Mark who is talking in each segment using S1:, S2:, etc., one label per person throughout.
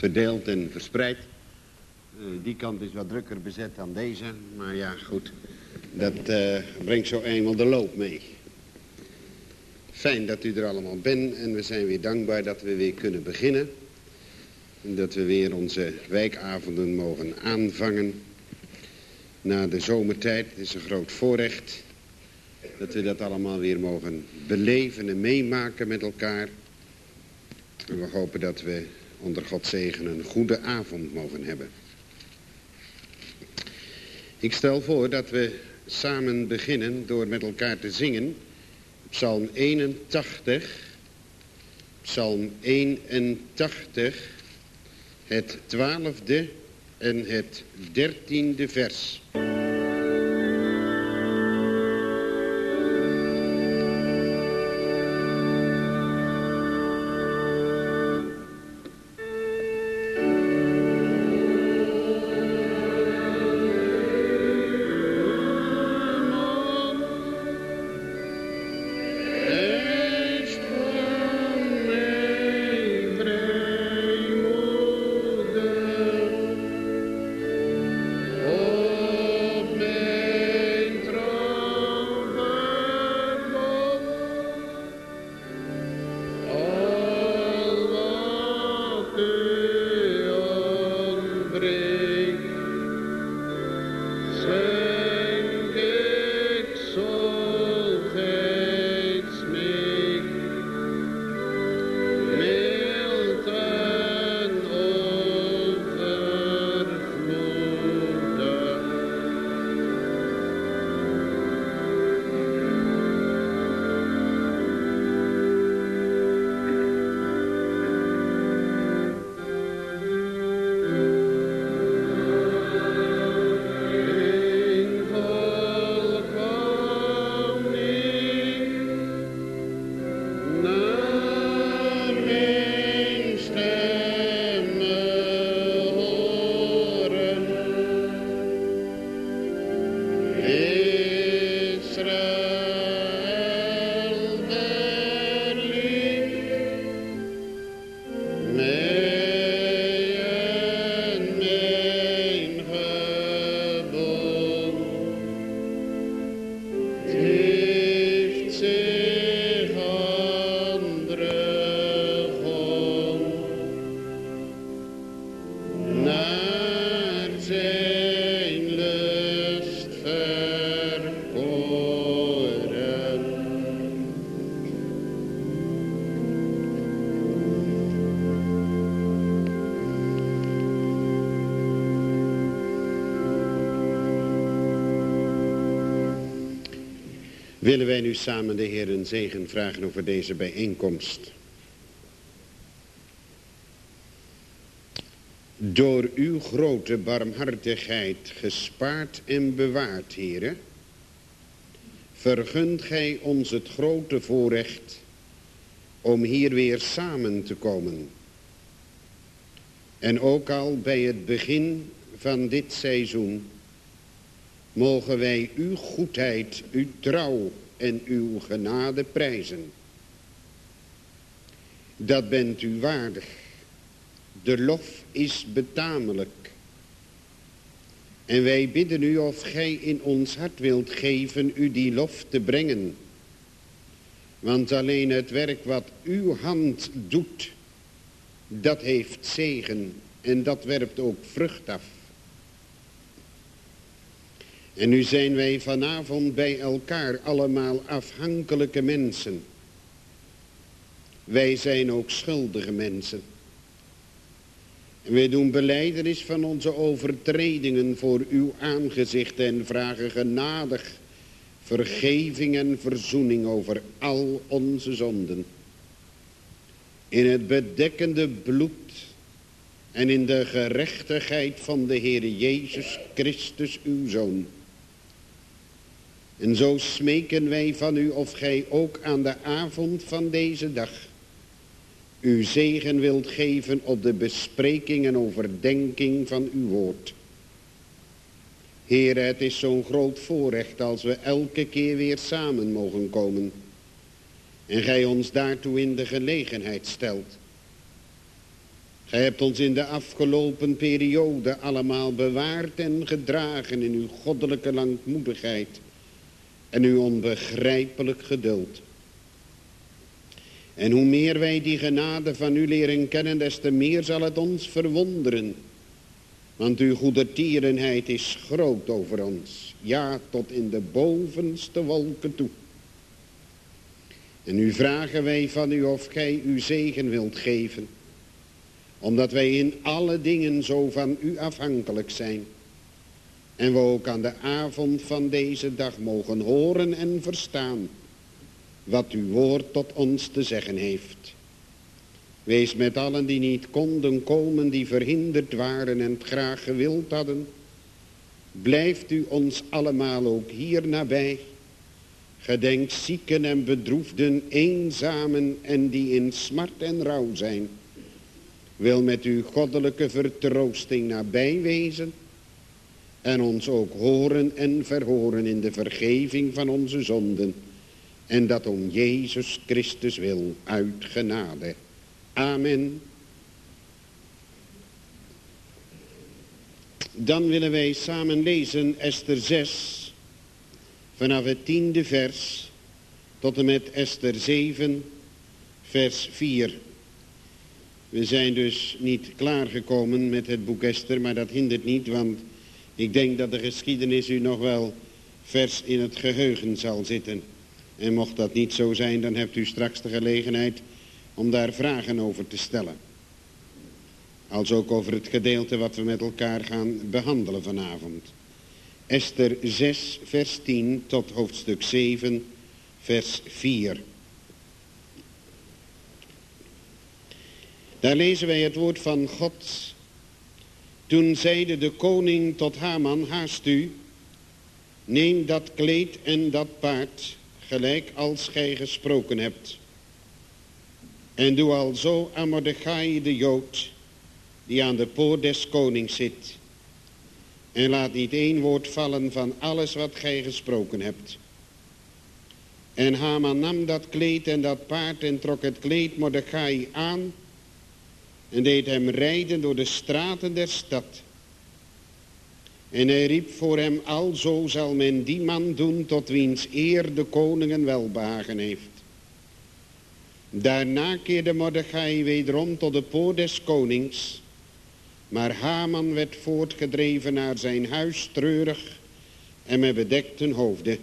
S1: verdeeld en verspreid. Die kant is wat drukker bezet dan deze. Maar ja, goed. Dat brengt zo eenmaal de loop mee. Fijn dat u er allemaal bent. En we zijn weer dankbaar dat we weer kunnen beginnen. En dat we weer onze wijkavonden mogen aanvangen. Na de zomertijd. Het is een groot voorrecht. Dat we dat allemaal weer mogen beleven en meemaken met elkaar. En we hopen dat we onder Gods zegen een goede avond mogen hebben. Ik stel voor dat we samen beginnen door met elkaar te zingen. Psalm 81. Psalm 81. Het 12e en het 13e vers. Willen wij nu samen de Heer een zegen vragen over deze bijeenkomst. Door uw grote barmhartigheid gespaard en bewaard, Heere, vergunt gij ons het grote voorrecht om hier weer samen te komen. En ook al bij het begin van dit seizoen mogen wij uw goedheid, uw trouw en uw genade prijzen. Dat bent u waardig. De lof is betamelijk. En wij bidden u of gij in ons hart wilt geven u die lof te brengen. Want alleen het werk wat uw hand doet, dat heeft zegen en dat werpt ook vrucht af. En nu zijn wij vanavond bij elkaar allemaal afhankelijke mensen. Wij zijn ook schuldige mensen. En wij doen belijdenis van onze overtredingen voor uw aangezicht en vragen genadig vergeving en verzoening over al onze zonden. In het bedekkende bloed en in de gerechtigheid van de Heere Jezus Christus uw Zoon. En zo smeken wij van u of gij ook aan de avond van deze dag uw zegen wilt geven op de bespreking en overdenking van uw woord. Heere, het is zo'n groot voorrecht als we elke keer weer samen mogen komen. En gij ons daartoe in de gelegenheid stelt. Gij hebt ons in de afgelopen periode allemaal bewaard en gedragen in uw goddelijke langmoedigheid en uw onbegrijpelijk geduld. En hoe meer wij die genade van u leren kennen, des te meer zal het ons verwonderen. Want uw goedertierenheid is groot over ons, ja, tot in de bovenste wolken toe. En nu vragen wij van u of gij uw zegen wilt geven, omdat wij in alle dingen zo van u afhankelijk zijn. En we ook aan de avond van deze dag mogen horen en verstaan wat uw woord tot ons te zeggen heeft. Wees met allen die niet konden komen, die verhinderd waren en het graag gewild hadden. Blijft u ons allemaal ook hier nabij. Gedenk zieken en bedroefden, eenzamen en die in smart en rouw zijn. Wil met uw goddelijke vertroosting nabij wezen en ons ook horen en verhoren in de vergeving van onze zonden. En dat om Jezus Christus wil, uit genade. Amen. Dan willen wij samen lezen Ester 6, vanaf het 10e vers, tot en met Ester 7, vers 4. We zijn dus niet klaargekomen met het boek Ester, maar dat hindert niet, want ik denk dat de geschiedenis u nog wel vers in het geheugen zal zitten. En mocht dat niet zo zijn, dan hebt u straks de gelegenheid om daar vragen over te stellen. Als ook over het gedeelte wat we met elkaar gaan behandelen vanavond. Ester 6, vers 10 tot hoofdstuk 7, vers 4. Daar lezen wij het woord van God. Toen zeide de koning tot Haman, haast u, neem dat kleed en dat paard, gelijk als gij gesproken hebt. En doe alzo aan Mordechai de Jood, die aan de poort des konings zit. En laat niet één woord vallen van alles wat gij gesproken hebt. En Haman nam dat kleed en dat paard en trok het kleed Mordechai aan en deed hem rijden door de straten der stad. En hij riep voor hem, alzo zal men die man doen tot wiens eer de koningen welbehagen heeft. Daarna keerde Mordechai wederom tot de poort des konings, maar Haman werd voortgedreven naar zijn huis treurig en met bedekten hoofden.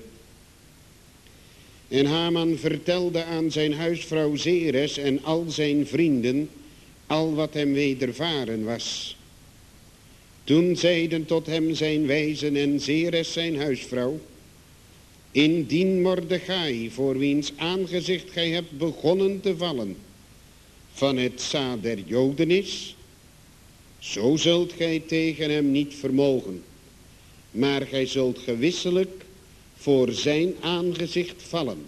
S1: En Haman vertelde aan zijn huisvrouw Zeres en al zijn vrienden al wat hem wedervaren was. Toen zeiden tot hem zijn wijzen en Zeres zijn huisvrouw, indien Mordechai, voor wiens aangezicht gij hebt begonnen te vallen, van het zaad der Joden is, zo zult gij tegen hem niet vermogen, maar gij zult gewisselijk voor zijn aangezicht vallen.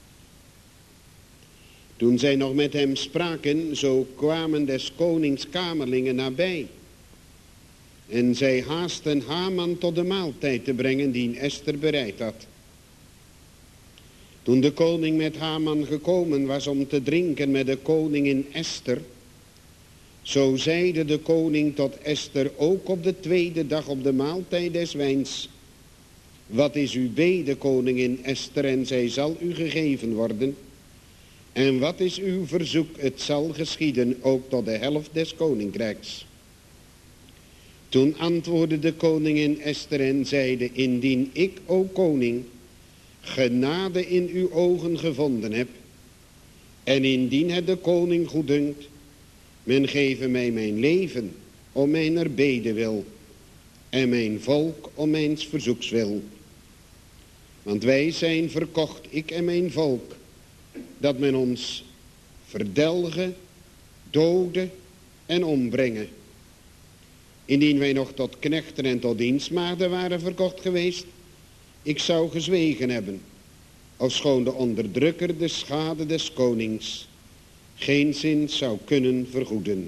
S1: Toen zij nog met hem spraken, zo kwamen des konings kamerlingen nabij. En zij haasten Haman tot de maaltijd te brengen die Ester bereid had. Toen de koning met Haman gekomen was om te drinken met de koningin Ester, zo zeide de koning tot Ester ook op de tweede dag op de maaltijd des wijns, wat is uw bede, koningin Ester, en zij zal u gegeven worden. En wat is uw verzoek, het zal geschieden, ook tot de helft des koninkrijks. Toen antwoordde de koningin Ester en zeide, indien ik, o koning, genade in uw ogen gevonden heb, en indien het de koning goeddunkt, men geven mij mijn leven om mijner bede wil, en mijn volk om mijns verzoeks wil. Want wij zijn verkocht, ik en mijn volk, dat men ons verdelgen, doden en ombrengen. Indien wij nog tot knechten en tot dienstmaagden waren verkocht geweest, ik zou gezwegen hebben, ofschoon de onderdrukker de schade des konings geenszins zou kunnen vergoeden.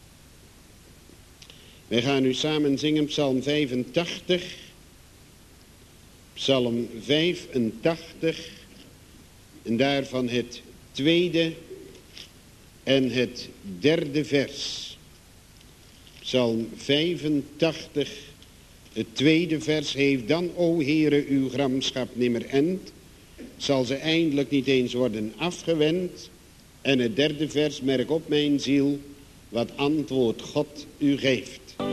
S1: Wij gaan nu samen zingen Psalm 85, Psalm 85, en daarvan het tweede en het derde vers. Psalm 85, het tweede vers heeft: dan, o Heere, uw gramschap nimmer end, zal ze eindelijk niet eens worden afgewend. En het derde vers: merk op mijn ziel, wat antwoord God u geeft.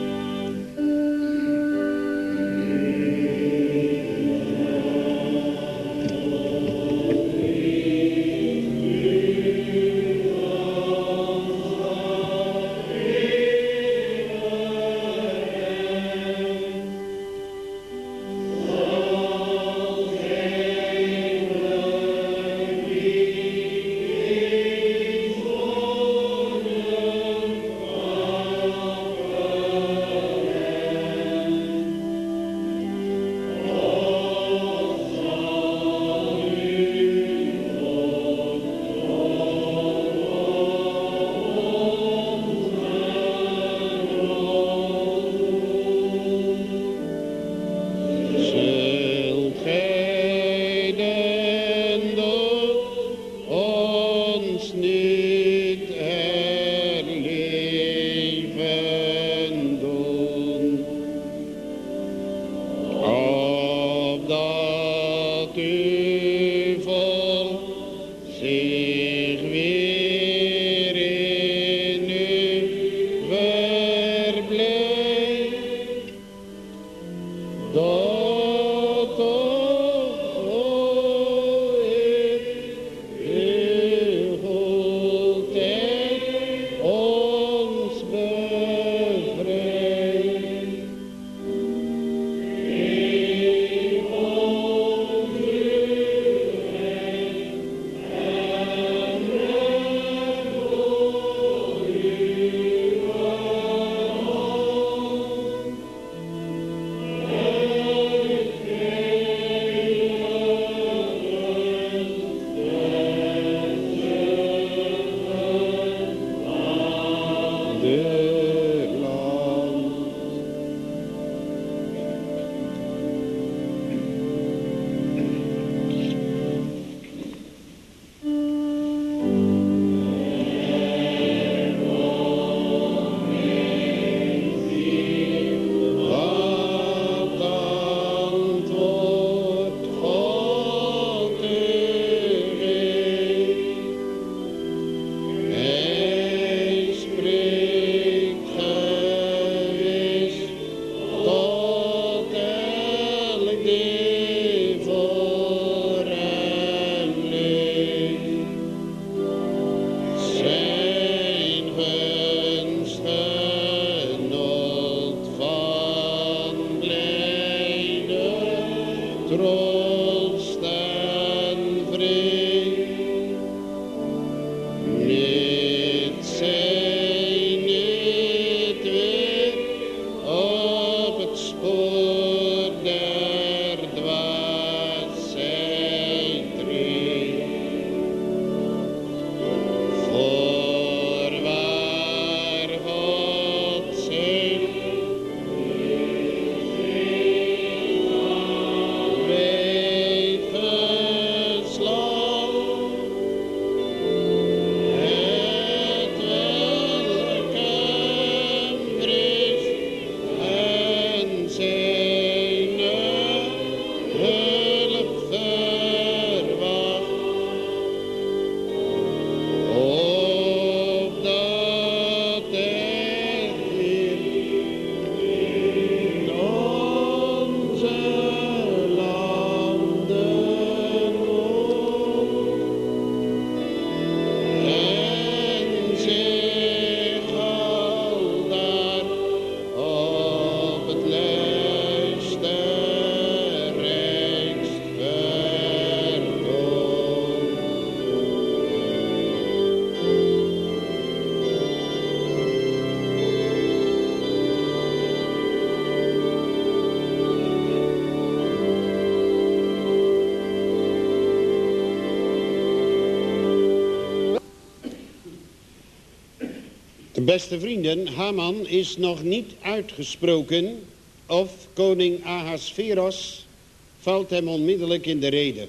S1: Beste vrienden, Haman is nog niet uitgesproken of koning Ahasveros valt hem onmiddellijk in de rede.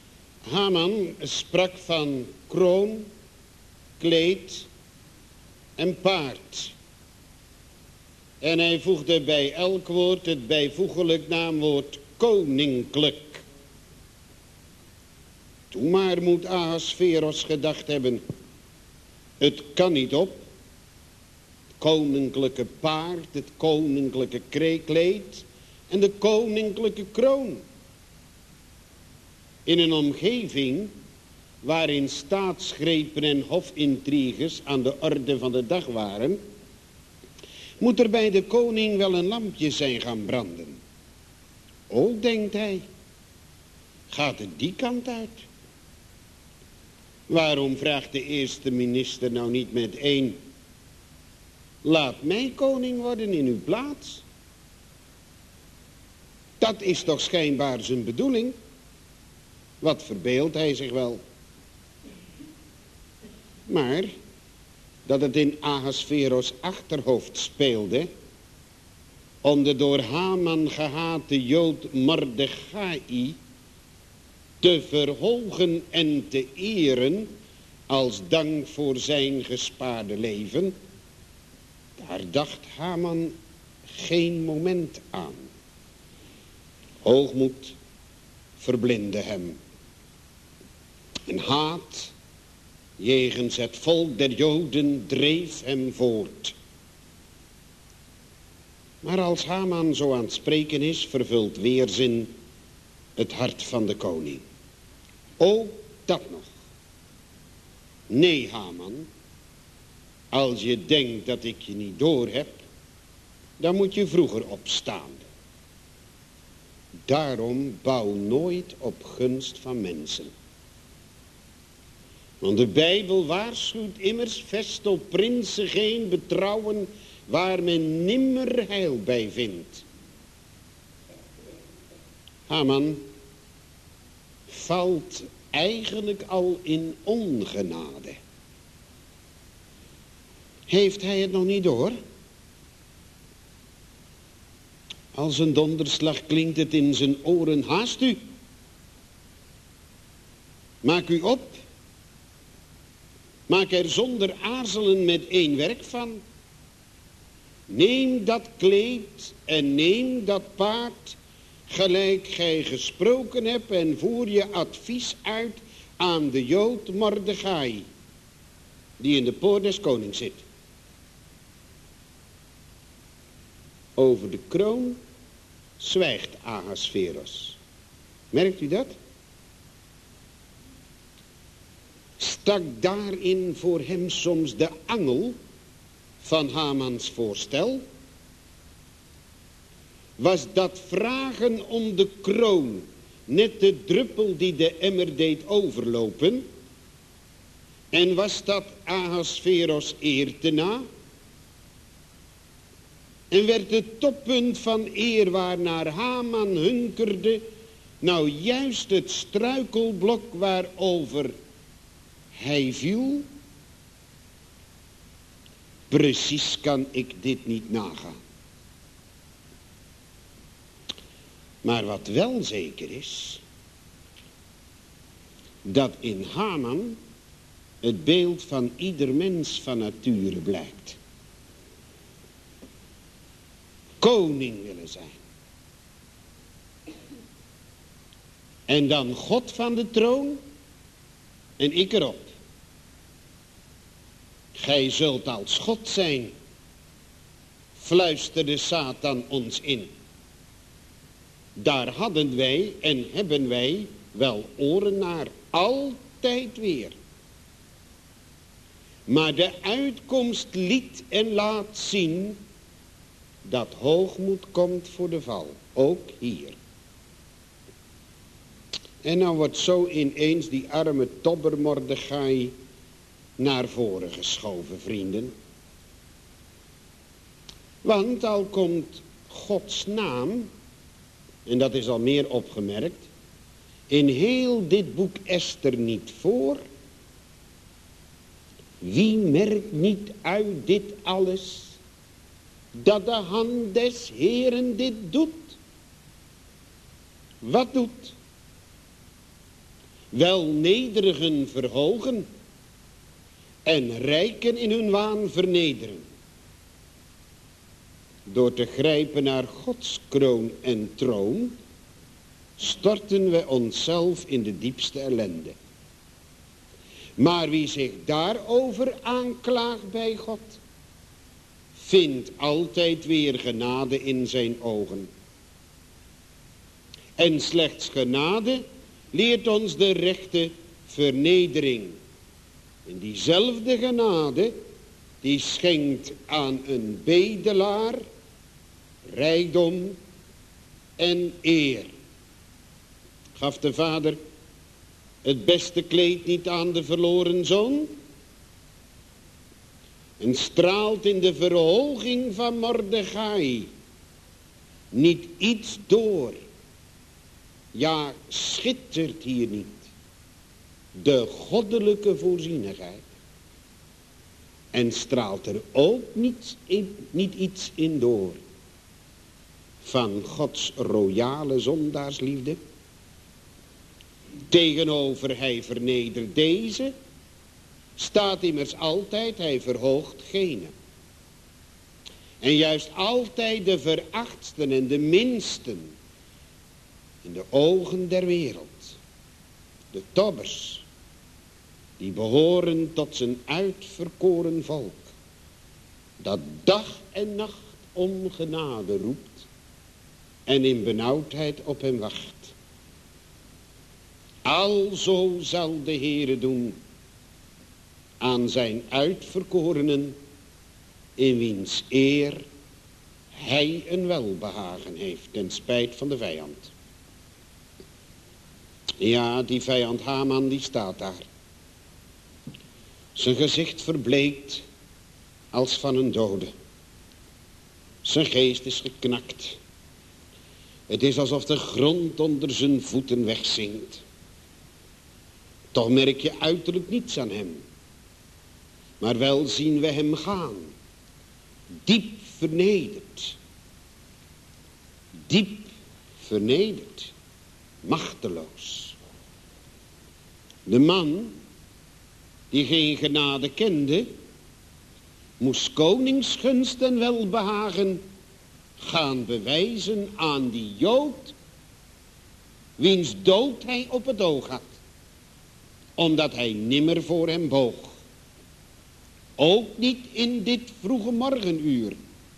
S1: Haman sprak van kroon, kleed en paard. En hij voegde bij elk woord het bijvoeglijk naamwoord koninklijk. Toen maar moet Ahasveros gedacht hebben, het kan niet op. Het koninklijke paard, het koninklijke kleed en de koninklijke kroon. In een omgeving waarin staatsgrepen en hofintriges aan de orde van de dag waren, moet er bij de koning wel een lampje zijn gaan branden. O, denkt hij, gaat het die kant uit? Waarom vraagt de eerste minister nou niet meteen, laat mij koning worden in uw plaats? Dat is toch schijnbaar zijn bedoeling? Wat verbeeldt hij zich wel? Maar dat het in Ahasveros achterhoofd speelde om de door Haman gehate Jood Mordechai te verhogen en te eren als dank voor zijn gespaarde leven, daar dacht Haman geen moment aan. Hoogmoed verblindde hem. En haat jegens het volk der Joden dreef hem voort. Maar als Haman zo aan het spreken is, vervult weerzin het hart van de koning. O, dat nog. Nee, Haman, als je denkt dat ik je niet doorheb, dan moet je vroeger opstaan. Daarom bouw nooit op gunst van mensen. Want de Bijbel waarschuwt immers, vest op prinsen geen betrouwen waar men nimmer heil bij vindt. Haman valt eigenlijk al in ongenade. Heeft hij het nog niet door? Als een donderslag klinkt het in zijn oren, haast u. Maak u op. Maak er zonder aarzelen met één werk van. Neem dat kleed en neem dat paard, gelijk gij gesproken hebt, en voer je advies uit aan de Jood Mordechai, die in de poort des konings zit. Over de kroon zwijgt Ahasveros. Merkt u dat? Stak daarin voor hem soms de angel van Hamans voorstel? Was dat vragen om de kroon net de druppel die de emmer deed overlopen? En was dat Ahasveros eer te na? En werd het toppunt van eer waarnaar Haman hunkerde nou juist het struikelblok waarover hij viel? Precies kan ik dit niet nagaan. Maar wat wel zeker is, dat in Haman het beeld van ieder mens van nature blijkt. Koning willen zijn. En dan God van de troon en ik erop. Gij zult als God zijn, fluisterde Satan ons in. Daar hadden wij en hebben wij wel oren naar, altijd weer. Maar de uitkomst liet en laat zien dat hoogmoed komt voor de val, ook hier. En nou wordt zo ineens die arme tobber Mordechai naar voren geschoven, vrienden. Want al komt Gods naam, en dat is al meer opgemerkt, in heel dit boek Ester niet voor. Wie merkt niet uit dit alles, dat de hand des Heeren dit doet? Wat doet? Wel nederigen verhogen en rijken in hun waan vernederen. Door te grijpen naar Gods kroon en troon, storten we onszelf in de diepste ellende. Maar wie zich daarover aanklaagt bij God, vindt altijd weer genade in zijn ogen. En slechts genade leert ons de rechte vernedering. En diezelfde genade, die schenkt aan een bedelaar rijkdom en eer. Gaf de vader het beste kleed niet aan de verloren zoon? En straalt in de verhoging van Mordechai niet iets door? Ja, schittert hier niet de goddelijke voorzienigheid? En straalt er ook niet iets in door van Gods royale zondaarsliefde? Tegenover hij vernedert deze, staat immers altijd hij verhoogt gene. En juist altijd de verachtsten en de minsten in de ogen der wereld, de tobbers, die behoren tot zijn uitverkoren volk, dat dag en nacht om genade roept en in benauwdheid op hem wacht. Alzo zal de Heere doen aan zijn uitverkorenen, in wiens eer hij een welbehagen heeft, ten spijt van de vijand. Ja, die vijand Haman, die staat daar. Zijn gezicht verbleekt als van een dode. Zijn geest is geknakt. Het is alsof de grond onder zijn voeten wegzinkt. Toch merk je uiterlijk niets aan hem. Maar wel zien we hem gaan. Diep vernederd. Diep vernederd. Machteloos. De man die geen genade kende, moest koningsgunst en welbehagen gaan bewijzen aan die Jood, wiens dood hij op het oog had, omdat hij nimmer voor hem boog. Ook niet in dit vroege morgenuur.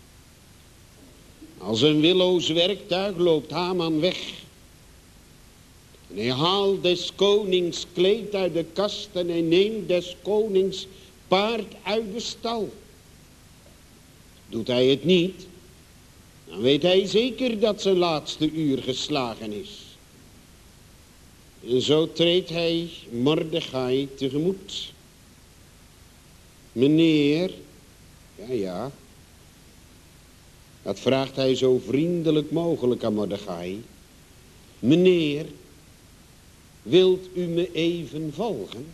S1: Als een willoos werktuig loopt Haman weg. En hij haalt des konings kleed uit de kast en hij neemt des konings paard uit de stal. Doet hij het niet, dan weet hij zeker dat zijn laatste uur geslagen is. En zo treedt hij Mordechai tegemoet. Meneer, ja, dat vraagt hij zo vriendelijk mogelijk aan Mordechai. Meneer, wilt u me even volgen?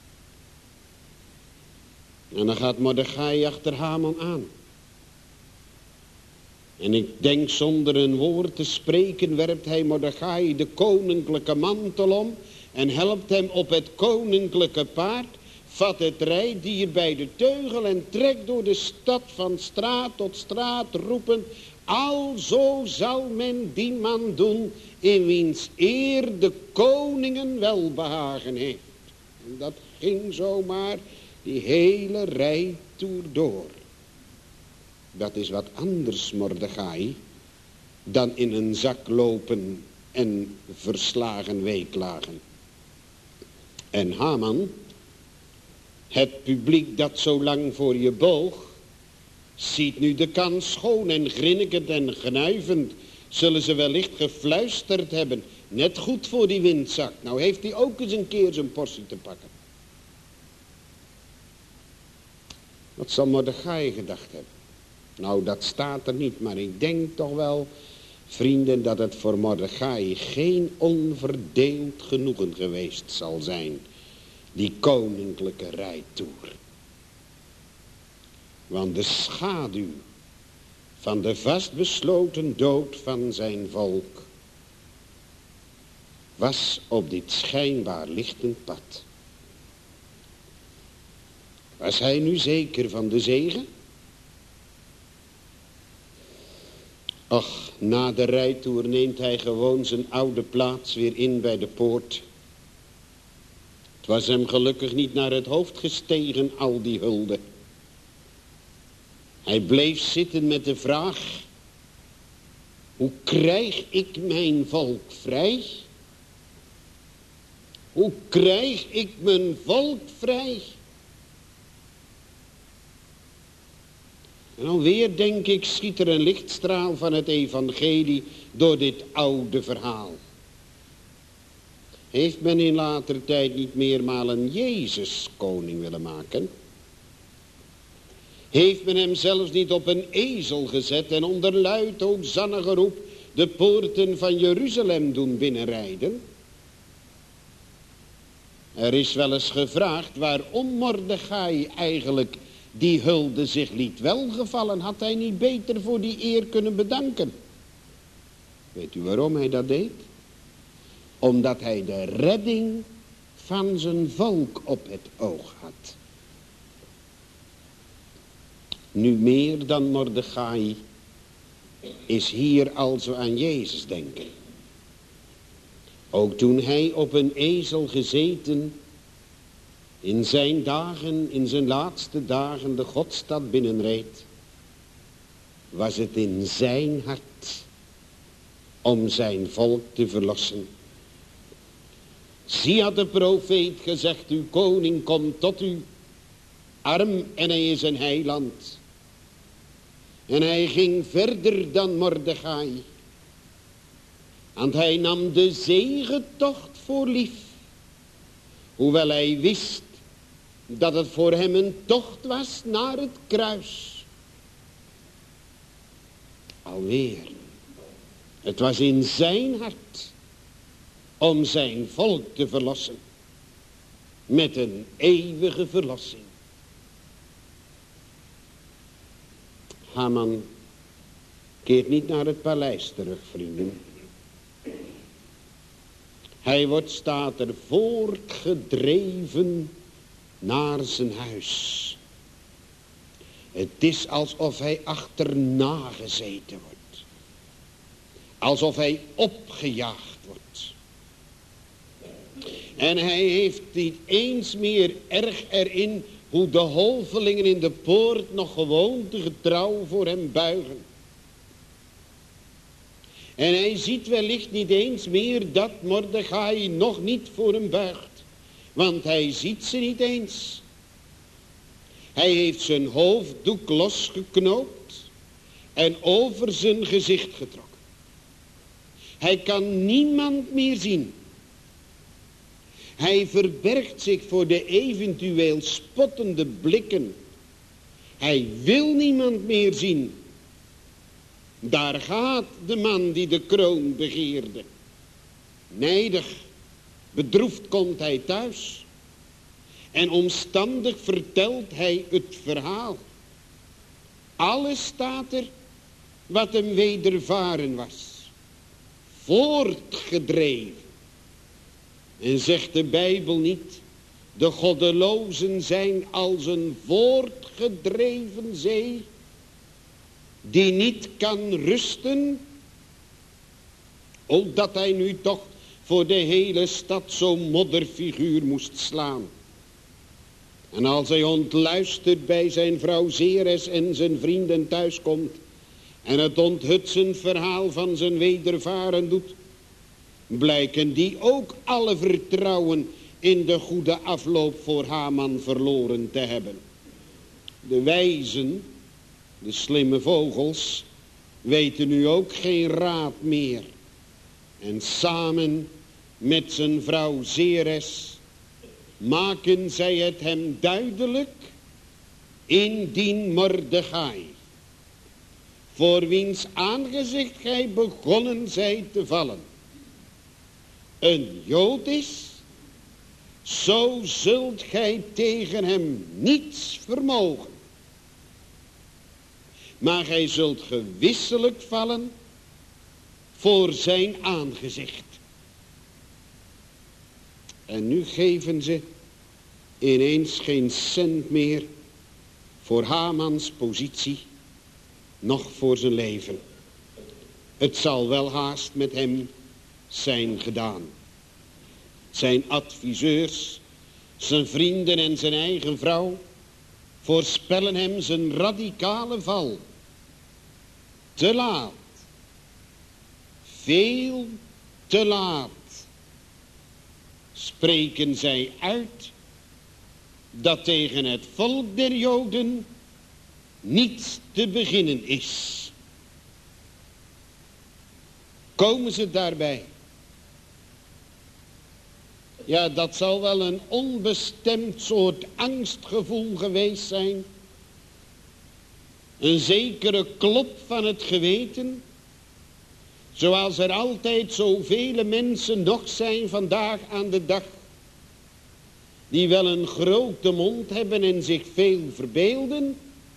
S1: En dan gaat Mordechai achter Haman aan. En ik denk zonder een woord te spreken werpt hij Mordechai de koninklijke mantel om en helpt hem op het koninklijke paard, vat het rijdier bij de teugel en trekt door de stad van straat tot straat roepen: alzo zal men die man doen in wiens eer de koningen welbehagen heeft. En dat ging zomaar die hele rijtoer door. Dat is wat anders, Mordechai, dan in een zak lopen en verslagen weeklagen. En Haman, het publiek dat zo lang voor je boog, ziet nu de kans schoon en grinnikend en gnuivend zullen ze wellicht gefluisterd hebben. Net goed voor die windzak. Nou heeft hij ook eens een keer zijn portie te pakken. Wat zal Mordechai gedacht hebben? Nou, dat staat er niet, maar ik denk toch wel, vrienden, dat het voor Mordechai geen onverdeeld genoegen geweest zal zijn, die koninklijke rijtoer. Want de schaduw van de vastbesloten dood van zijn volk was op dit schijnbaar lichtend pad. Was hij nu zeker van de zege? Och, na de rijtoer neemt hij gewoon zijn oude plaats weer in bij de poort. Het was hem gelukkig niet naar het hoofd gestegen, al die hulde. Hij bleef zitten met de vraag: hoe krijg ik mijn volk vrij? Hoe krijg ik mijn volk vrij? En alweer, denk ik, schiet er een lichtstraal van het evangelie door dit oude verhaal. Heeft men in later tijd niet meermalen Jezus koning willen maken? Heeft men hem zelfs niet op een ezel gezet en onder luid hosannageroep de poorten van Jeruzalem doen binnenrijden? Er is wel eens gevraagd waarom Mordechai eigenlijk die hulde zich liet welgevallen. Had hij niet beter voor die eer kunnen bedanken? Weet u waarom hij dat deed? Omdat hij de redding van zijn volk op het oog had. Nu meer dan Mordechai is hier also aan Jezus denken. Ook toen hij op een ezel gezeten in zijn dagen, in zijn laatste dagen de Godstad binnenreed, was het in zijn hart om zijn volk te verlossen. Zie, had de profeet gezegd, uw koning komt tot u, arm en hij is een heiland. En hij ging verder dan Mordechai. Want hij nam de zegentocht voor lief. Hoewel hij wist dat het voor hem een tocht was naar het kruis. Alweer, het was in zijn hart om zijn volk te verlossen. Met een eeuwige verlossing. Haman keert niet naar het paleis terug, vrienden. Hij wordt, staat er, voortgedreven naar zijn huis. Het is alsof hij achterna gezeten wordt. Alsof hij opgejaagd wordt. En hij heeft niet eens meer erg erin hoe de hovelingen in de poort nog gewoontegetrouw voor hem buigen. En hij ziet wellicht niet eens meer dat Mordechai nog niet voor hem buigt. Want hij ziet ze niet eens. Hij heeft zijn hoofddoek losgeknoopt en over zijn gezicht getrokken. Hij kan niemand meer zien. Hij verbergt zich voor de eventueel spottende blikken. Hij wil niemand meer zien. Daar gaat de man die de kroon begeerde. Nijdig, bedroefd komt hij thuis. En omstandig vertelt hij het verhaal. Alles staat er wat hem wedervaren was. Voortgedreven. En zegt de Bijbel niet, de goddelozen zijn als een voortgedreven zee, die niet kan rusten, ook dat hij nu toch voor de hele stad zo'n modderfiguur moest slaan. En als hij ontluisterd bij zijn vrouw Zeres en zijn vrienden thuiskomt en het onthutsend verhaal van zijn wedervaren doet, blijken die ook alle vertrouwen in de goede afloop voor Haman verloren te hebben. De wijzen, de slimme vogels, weten nu ook geen raad meer. En samen met zijn vrouw Zeres maken zij het hem duidelijk, indien Mordechai, voor wiens aangezicht gij begonnen zijt te vallen, een Jood is, zo zult gij tegen hem niets vermogen. Maar gij zult gewisselijk vallen voor zijn aangezicht. En nu geven ze ineens geen cent meer voor Hamans positie, nog voor zijn leven. Het zal wel haast met hem zijn gedaan. Zijn adviseurs, zijn vrienden en zijn eigen vrouw voorspellen hem zijn radicale val. Te laat. Veel te laat. Spreken zij uit dat tegen het volk der Joden niets te beginnen is. Komen ze daarbij? Ja, dat zal wel een onbestemd soort angstgevoel geweest zijn. Een zekere klop van het geweten. Zoals er altijd zoveel mensen nog zijn vandaag aan de dag. Die wel een grote mond hebben en zich veel verbeelden.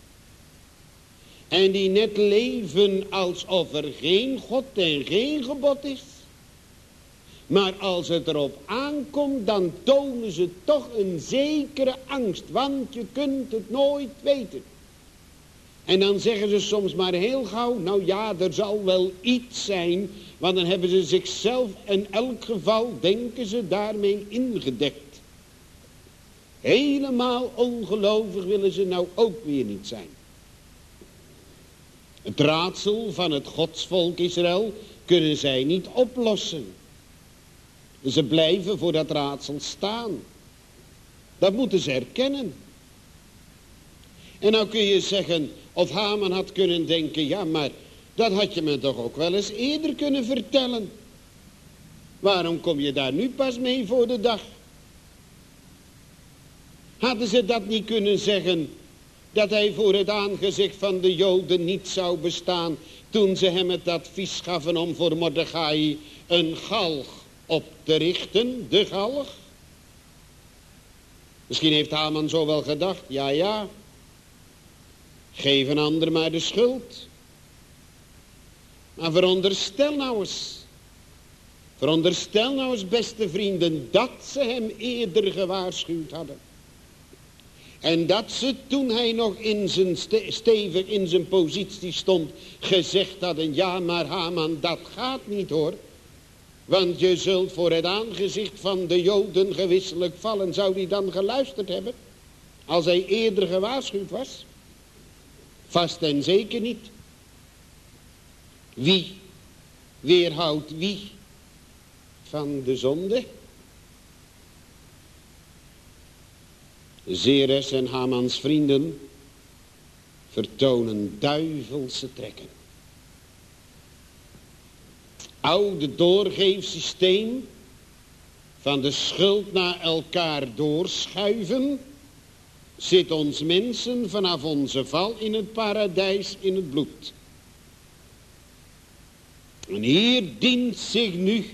S1: En die net leven alsof er geen God en geen gebod is. Maar als het erop aankomt, dan tonen ze toch een zekere angst. Want je kunt het nooit weten. En dan zeggen ze soms maar heel gauw, nou ja, er zal wel iets zijn. Want dan hebben ze zichzelf in elk geval, denken ze, daarmee ingedekt. Helemaal ongelovig willen ze nou ook weer niet zijn. Het raadsel van het godsvolk Israël kunnen zij niet oplossen. Ze blijven voor dat raadsel staan. Dat moeten ze erkennen. En nou kun je zeggen, of Haman had kunnen denken, ja, maar dat had je me toch ook wel eens eerder kunnen vertellen. Waarom kom je daar nu pas mee voor de dag? Hadden ze dat niet kunnen zeggen, dat hij voor het aangezicht van de Joden niet zou bestaan, toen ze hem het advies gaven om voor Mordechai een galg op te richten, de galg? Misschien heeft Haman zo wel gedacht, ja, geef een ander maar de schuld. Maar veronderstel nou eens, beste vrienden, dat ze hem eerder gewaarschuwd hadden. En dat ze, toen hij nog in zijn stevig in zijn positie stond, gezegd hadden, ja, maar Haman, dat gaat niet hoor. Want je zult voor het aangezicht van de Joden gewisselijk vallen. Zou hij dan geluisterd hebben? Als hij eerder gewaarschuwd was? Vast en zeker niet. Wie weerhoudt wie van de zonde? Zeres en Hamans vrienden vertonen duivelse trekken. Oude doorgeefsysteem van de schuld naar elkaar doorschuiven zit ons mensen vanaf onze val in het paradijs in het bloed. En hier dient zich nu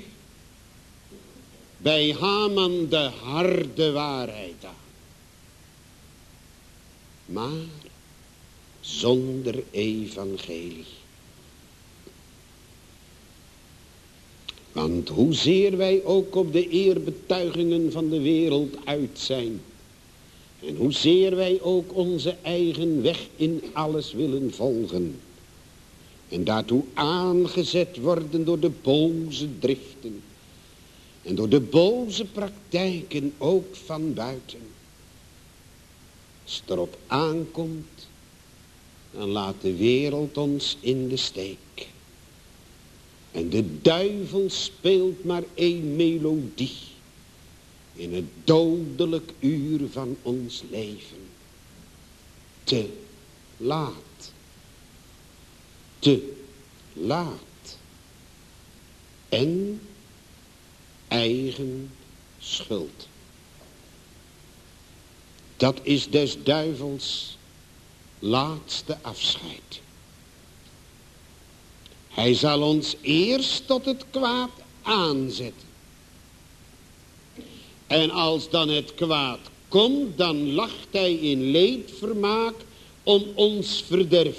S1: bij Haman de harde waarheid aan. Maar zonder evangelie. Want hoezeer wij ook op de eerbetuigingen van de wereld uit zijn, en hoezeer wij ook onze eigen weg in alles willen volgen, en daartoe aangezet worden door de boze driften, en door de boze praktijken ook van buiten. Als het erop aankomt, dan laat de wereld ons in de steek. En de duivel speelt maar één melodie in het dodelijk uur van ons leven. Te laat. Te laat. En eigen schuld. Dat is des duivels laatste afscheid. Hij zal ons eerst tot het kwaad aanzetten. En als dan het kwaad komt, dan lacht hij in leedvermaak om ons verderf.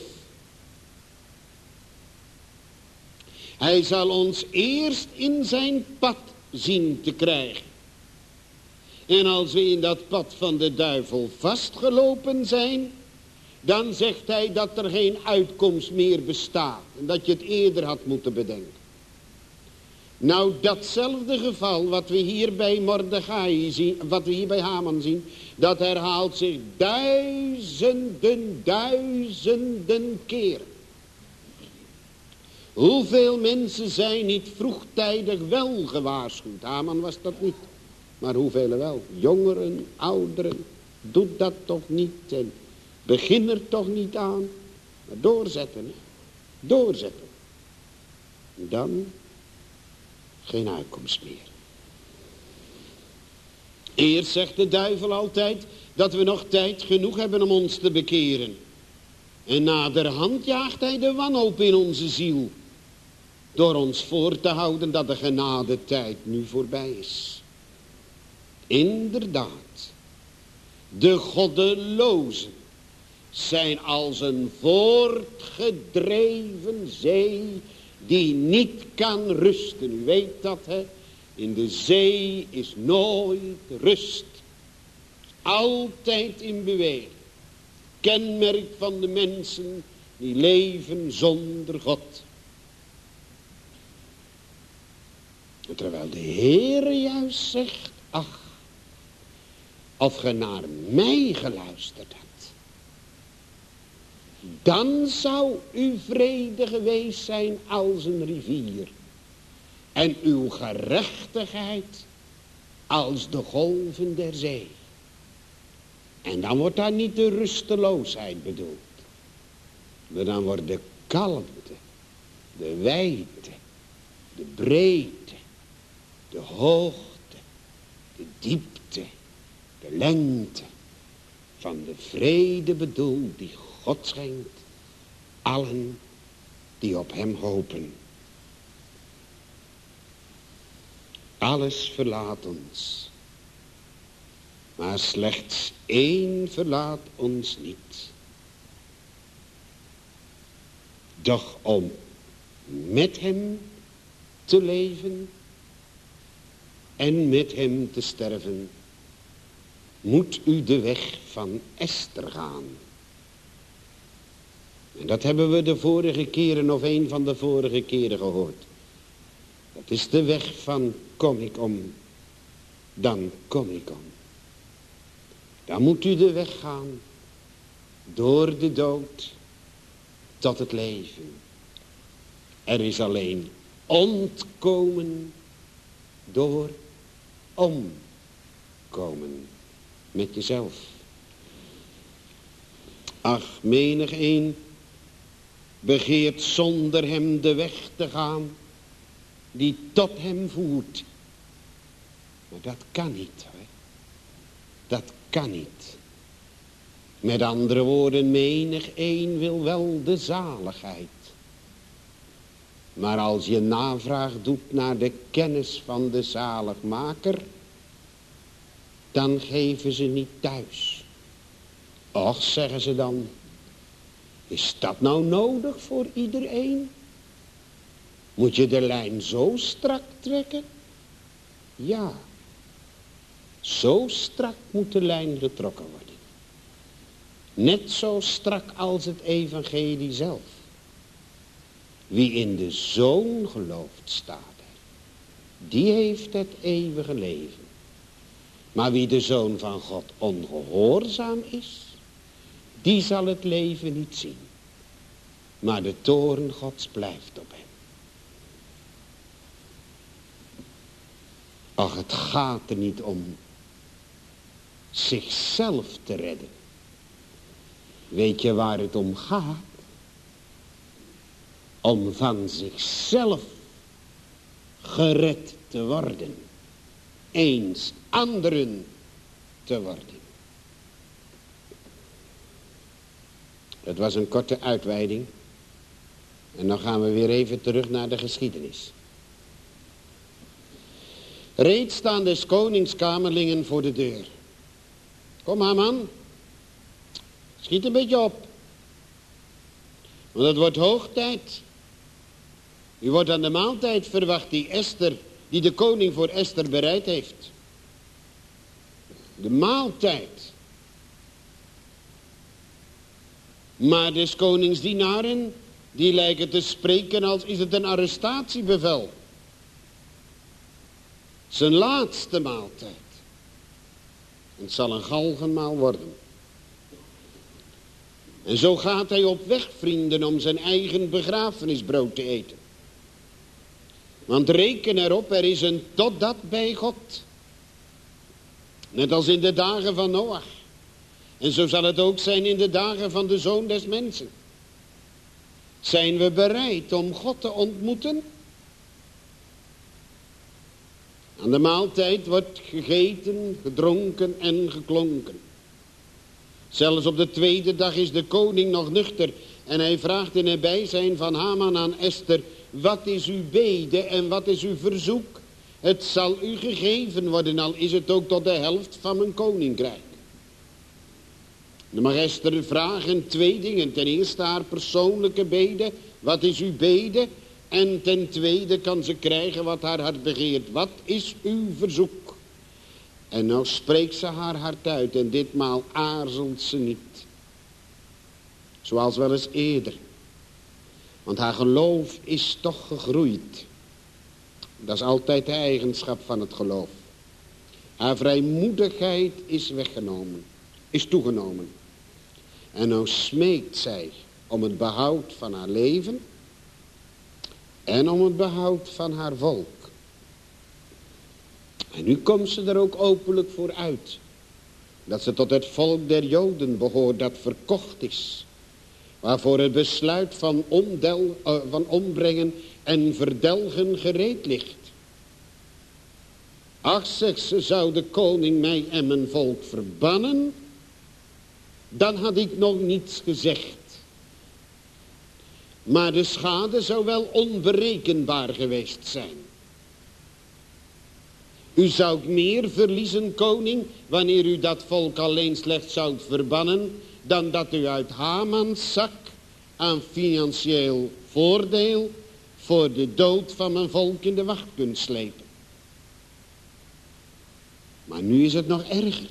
S1: Hij zal ons eerst in zijn pad zien te krijgen. En als we in dat pad van de duivel vastgelopen zijn, dan zegt hij dat er geen uitkomst meer bestaat. En dat je het eerder had moeten bedenken. Nou, datzelfde geval wat we hier bij Mordechai zien, wat we hier bij Haman zien, dat herhaalt zich duizenden keren. Hoeveel mensen zijn niet vroegtijdig wel gewaarschuwd? Haman was dat niet. Maar hoeveel wel? Jongeren, ouderen, doet dat toch niet en begin er toch niet aan. Maar doorzetten, hè? Doorzetten. Dan geen uitkomst meer. Eerst zegt de duivel altijd dat we nog tijd genoeg hebben om ons te bekeren. En naderhand jaagt hij de wanhoop in onze ziel. Door ons voor te houden dat de genadetijd nu voorbij is. Inderdaad, de goddelozen zijn als een voortgedreven zee die niet kan rusten. U weet dat, hè? In de zee is nooit rust. Altijd in beweging. Kenmerk van de mensen die leven zonder God. Terwijl de Heere juist zegt, ach, of ge naar mij geluisterd had, dan zou uw vrede geweest zijn als een rivier. En uw gerechtigheid als de golven der zee. En dan wordt daar niet de rusteloosheid bedoeld. Maar dan wordt de kalmte, de wijdte, de breedte, de hoogte, de diepte, de lengte van de vrede bedoeld die God schenkt allen die op hem hopen. Alles verlaat ons, maar slechts één verlaat ons niet. Doch om met hem te leven en met hem te sterven, moet u de weg van Esther gaan. En dat hebben we de vorige keren of een van de vorige keren gehoord. Dat is de weg van kom ik om, dan kom ik om. Dan moet u de weg gaan door de dood tot het leven. Er is alleen ontkomen door omkomen met jezelf. Ach, menig een begeert zonder hem de weg te gaan die tot hem voert. Maar dat kan niet, hoor. Dat kan niet. Met andere woorden, menig een wil wel de zaligheid. Maar als je navraag doet naar de kennis van de zaligmaker, dan geven ze niet thuis. Och, zeggen ze dan, is dat nou nodig voor iedereen? Moet je de lijn zo strak trekken? Ja, zo strak moet de lijn getrokken worden. Net zo strak als het evangelie zelf. Wie in de Zoon gelooft, staat er, die heeft het eeuwige leven. Maar wie de Zoon van God ongehoorzaam is, die zal het leven niet zien. Maar de toorn Gods blijft op hem. Ach, het gaat er niet om zichzelf te redden. Weet je waar het om gaat? Om van zichzelf gered te worden. Eens anderen te worden. Het was een korte uitweiding. En dan gaan we weer even terug naar de geschiedenis. Reeds staan de koningskamerlingen voor de deur. Kom maar, man. Schiet een beetje op. Want het wordt hoog tijd. U wordt aan de maaltijd verwacht die de koning voor Esther bereid heeft. De maaltijd. Maar des konings dienaren, die lijken te spreken als is het een arrestatiebevel. Zijn laatste maaltijd. Het zal een galgenmaal worden. En zo gaat hij op weg, vrienden, om zijn eigen begrafenisbrood te eten. Want reken erop, er is een totdat bij God. Net als in de dagen van Noach. En zo zal het ook zijn in de dagen van de Zoon des Mensen. Zijn we bereid om God te ontmoeten? Aan de maaltijd wordt gegeten, gedronken en geklonken. Zelfs op de tweede dag is de koning nog nuchter. En hij vraagt in het bijzijn van Haman aan Esther: wat is uw bede en wat is uw verzoek? Het zal u gegeven worden, al is het ook tot de helft van mijn koninkrijk. Dan mag Esther vragen 2 dingen. Ten eerste haar persoonlijke bede. Wat is uw bede? En ten tweede kan ze krijgen wat haar hart begeert. Wat is uw verzoek? En nou spreekt ze haar hart uit. En ditmaal aarzelt ze niet. Zoals wel eens eerder. Want haar geloof is toch gegroeid. Dat is altijd de eigenschap van het geloof. Haar vrijmoedigheid is weggenomen. Is toegenomen. En nou smeekt zij om het behoud van haar leven. En om het behoud van haar volk. En nu komt ze er ook openlijk voor uit. Dat ze tot het volk der Joden behoort dat verkocht is. Waarvoor het besluit van ombrengen en verdelgen gereed ligt. Ach, zegt ze, zou de koning mij en mijn volk verbannen, dan had ik nog niets gezegd. Maar de schade zou wel onberekenbaar geweest zijn. U zou meer verliezen, koning, wanneer u dat volk alleen slechts zou verbannen, dan dat u uit Hamans zak aan financieel voordeel voor de dood van mijn volk in de wacht kunt slepen. Maar nu is het nog erger.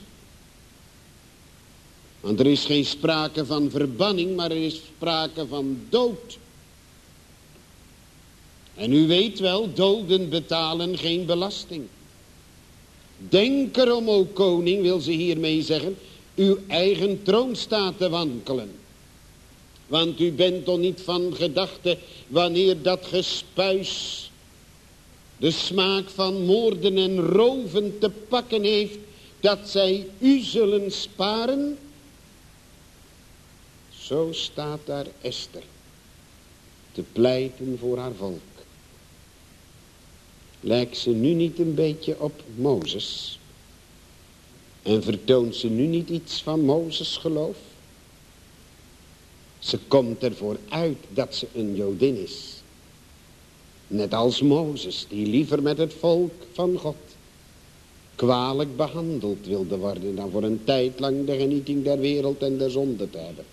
S1: Want er is geen sprake van verbanning, maar er is sprake van dood. En u weet wel, doden betalen geen belasting. Denk erom, o koning, wil ze hiermee zeggen, uw eigen troon staat te wankelen. Want u bent toch niet van gedachte, wanneer dat gespuis de smaak van moorden en roven te pakken heeft, dat zij u zullen sparen? Zo staat daar Esther te pleiten voor haar volk. Lijkt ze nu niet een beetje op Mozes? En vertoont ze nu niet iets van Mozes geloof? Ze komt ervoor uit dat ze een Jodin is. Net als Mozes, die liever met het volk van God kwalijk behandeld wilde worden dan voor een tijd lang de genieting der wereld en der zonde te hebben.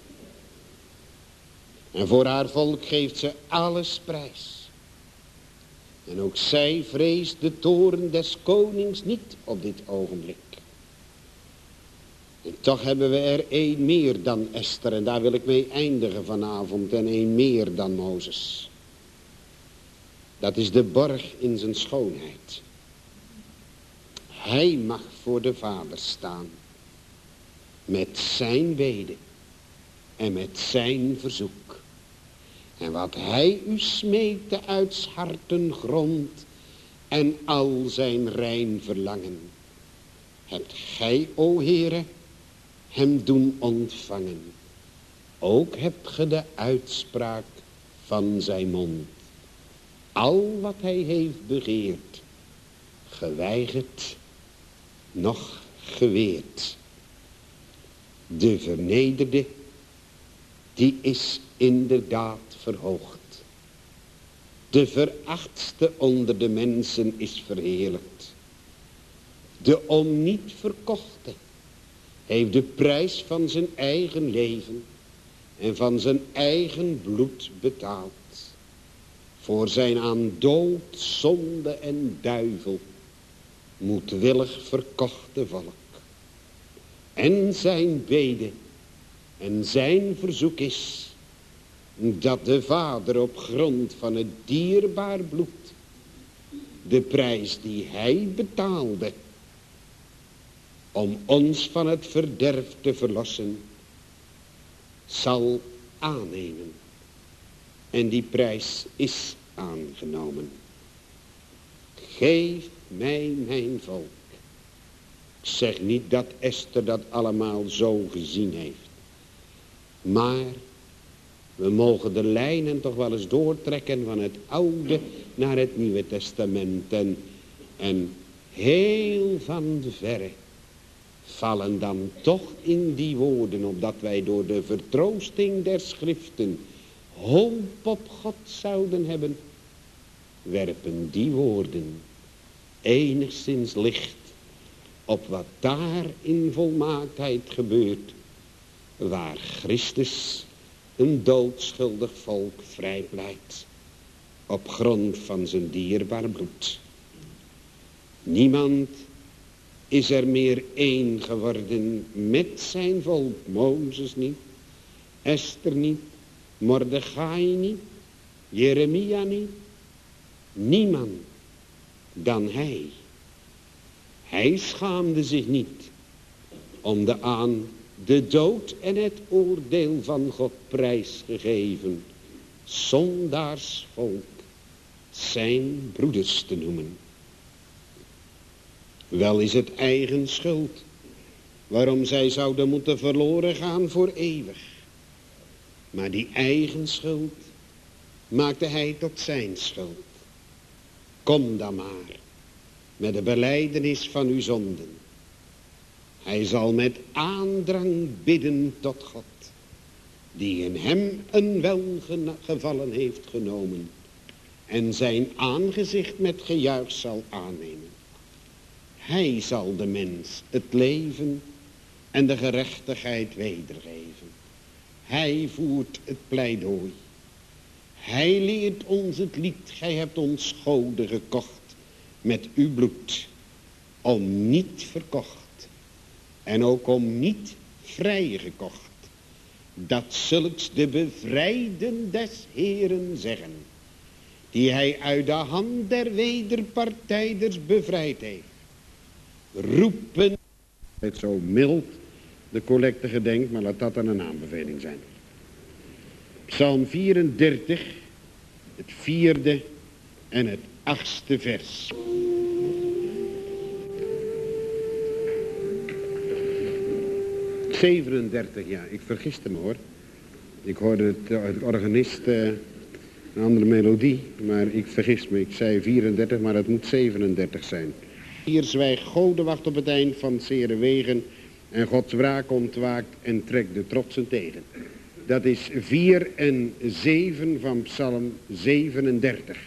S1: En voor haar volk geeft ze alles prijs. En ook zij vreest de toorn des konings niet op dit ogenblik. En toch hebben we er één meer dan Esther. En daar wil ik mee eindigen vanavond. En één meer dan Mozes. Dat is de borg in zijn schoonheid. Hij mag voor de Vader staan. Met zijn bede. En met zijn verzoek. En wat hij u smeekte uit 's harten grond. En al zijn rein verlangen. Hebt gij, o Heere, hem doen ontvangen. Ook hebt ge de uitspraak van zijn mond. Al wat hij heeft begeerd, geweigerd, noch geweerd. De vernederde, die is inderdaad verhoogd. De verachtste onder de mensen is verheerlijkt. De om niet verkochte heeft de prijs van zijn eigen leven en van zijn eigen bloed betaald. Voor zijn aan dood, zonde en duivel moedwillig verkochte volk. En zijn bede en zijn verzoek is dat de Vader op grond van het dierbaar bloed de prijs die hij betaalde om ons van het verderf te verlossen zal aannemen. En die prijs is aangenomen. Geef mij mijn volk. Ik zeg niet dat Esther dat allemaal zo gezien heeft. Maar we mogen de lijnen toch wel eens doortrekken van het Oude naar het Nieuwe Testament. En heel van de verre vallen dan toch in die woorden, opdat wij door de vertroosting der schriften hoop op God zouden hebben, werpen die woorden enigszins licht op wat daar in volmaaktheid gebeurt, waar Christus een doodschuldig volk vrijpleit op grond van zijn dierbaar bloed. Niemand is er meer één geworden met zijn volk. Mozes niet, Esther niet, Mordechai niet, Jeremia niet. Niemand dan hij. Hij schaamde zich niet om aan de dood en het oordeel van God prijsgegeven zondaarsvolk zijn broeders te noemen. Wel is het eigen schuld waarom zij zouden moeten verloren gaan voor eeuwig. Maar die eigen schuld maakte hij tot zijn schuld. Kom dan maar met de belijdenis van uw zonden. Hij zal met aandrang bidden tot God, die in hem een welgevallen heeft genomen en zijn aangezicht met gejuich zal aannemen. Hij zal de mens het leven en de gerechtigheid wedergeven. Hij voert het pleidooi. Hij leert ons het lied. Gij hebt ons goden gekocht met uw bloed, om niet verkocht en ook om niet vrijgekocht. Dat zulks de bevrijden des Heeren zeggen, die hij uit de hand der wederpartijders bevrijd heeft. Roepen, het zo mild de collecte gedenkt, maar laat dat dan een aanbeveling zijn. Psalm 34, het 4e en het 8e vers. ...37, ja, ik vergiste me hoor. Ik hoorde het organist een andere melodie, maar ik vergis me. Ik zei 34, maar het moet 37 zijn. Hier zwijgt Gode wacht op het eind van zere wegen en Gods wraak ontwaakt en trekt de trotsen tegen. Dat is 4 en 7 van Psalm 37.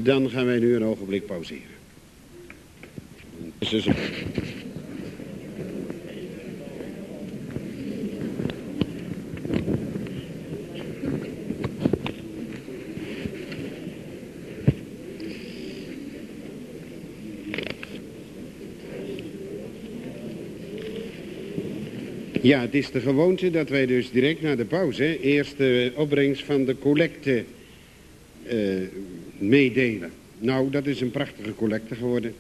S1: Dan gaan wij nu een ogenblik pauzeren. Ja, het is de gewoonte dat wij dus direct na de pauze eerst de opbrengst van de collecte meedelen. Nou, dat is een prachtige collecte geworden.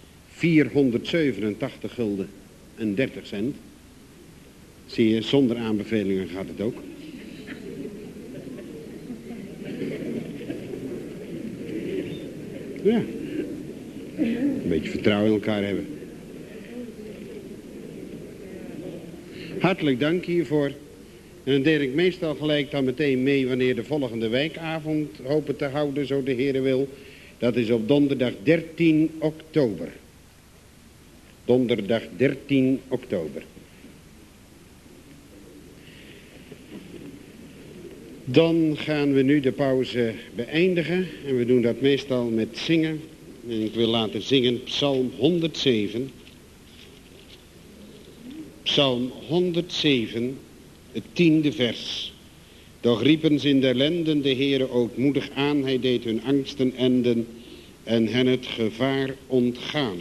S1: 487 gulden en 30 cent. Zie je, zonder aanbevelingen gaat het ook. Ja. Een beetje vertrouwen in elkaar hebben. Hartelijk dank hiervoor. En dan deel ik meestal gelijk dan meteen mee wanneer de volgende wijkavond hopen te houden, zo de Heere wil. Dat is op donderdag 13 oktober. Donderdag 13 oktober. Dan gaan we nu de pauze beëindigen. En we doen dat meestal met zingen. En ik wil laten zingen Psalm 107. Psalm 107, het 10e vers. Doch riepen ze in de ellenden de Heere ootmoedig aan. Hij deed hun angsten enden en hen het gevaar ontgaan.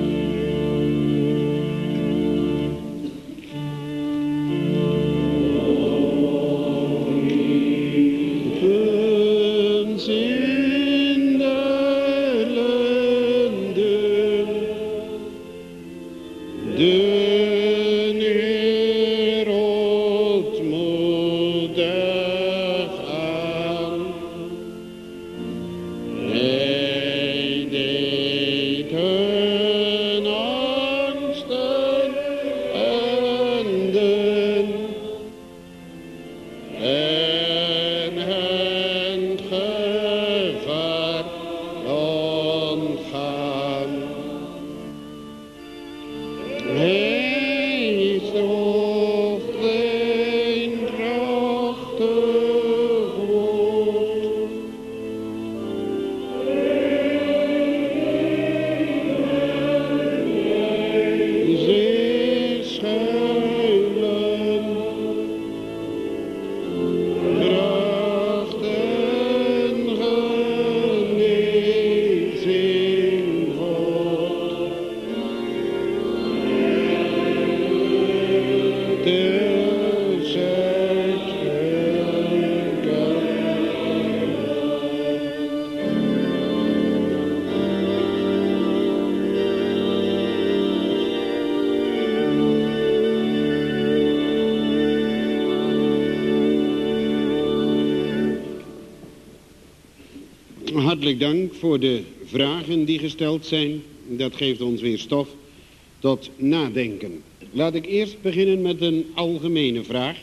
S1: Hartelijk dank voor de vragen die gesteld zijn. Dat geeft ons weer stof tot nadenken. Laat ik eerst beginnen met een algemene vraag.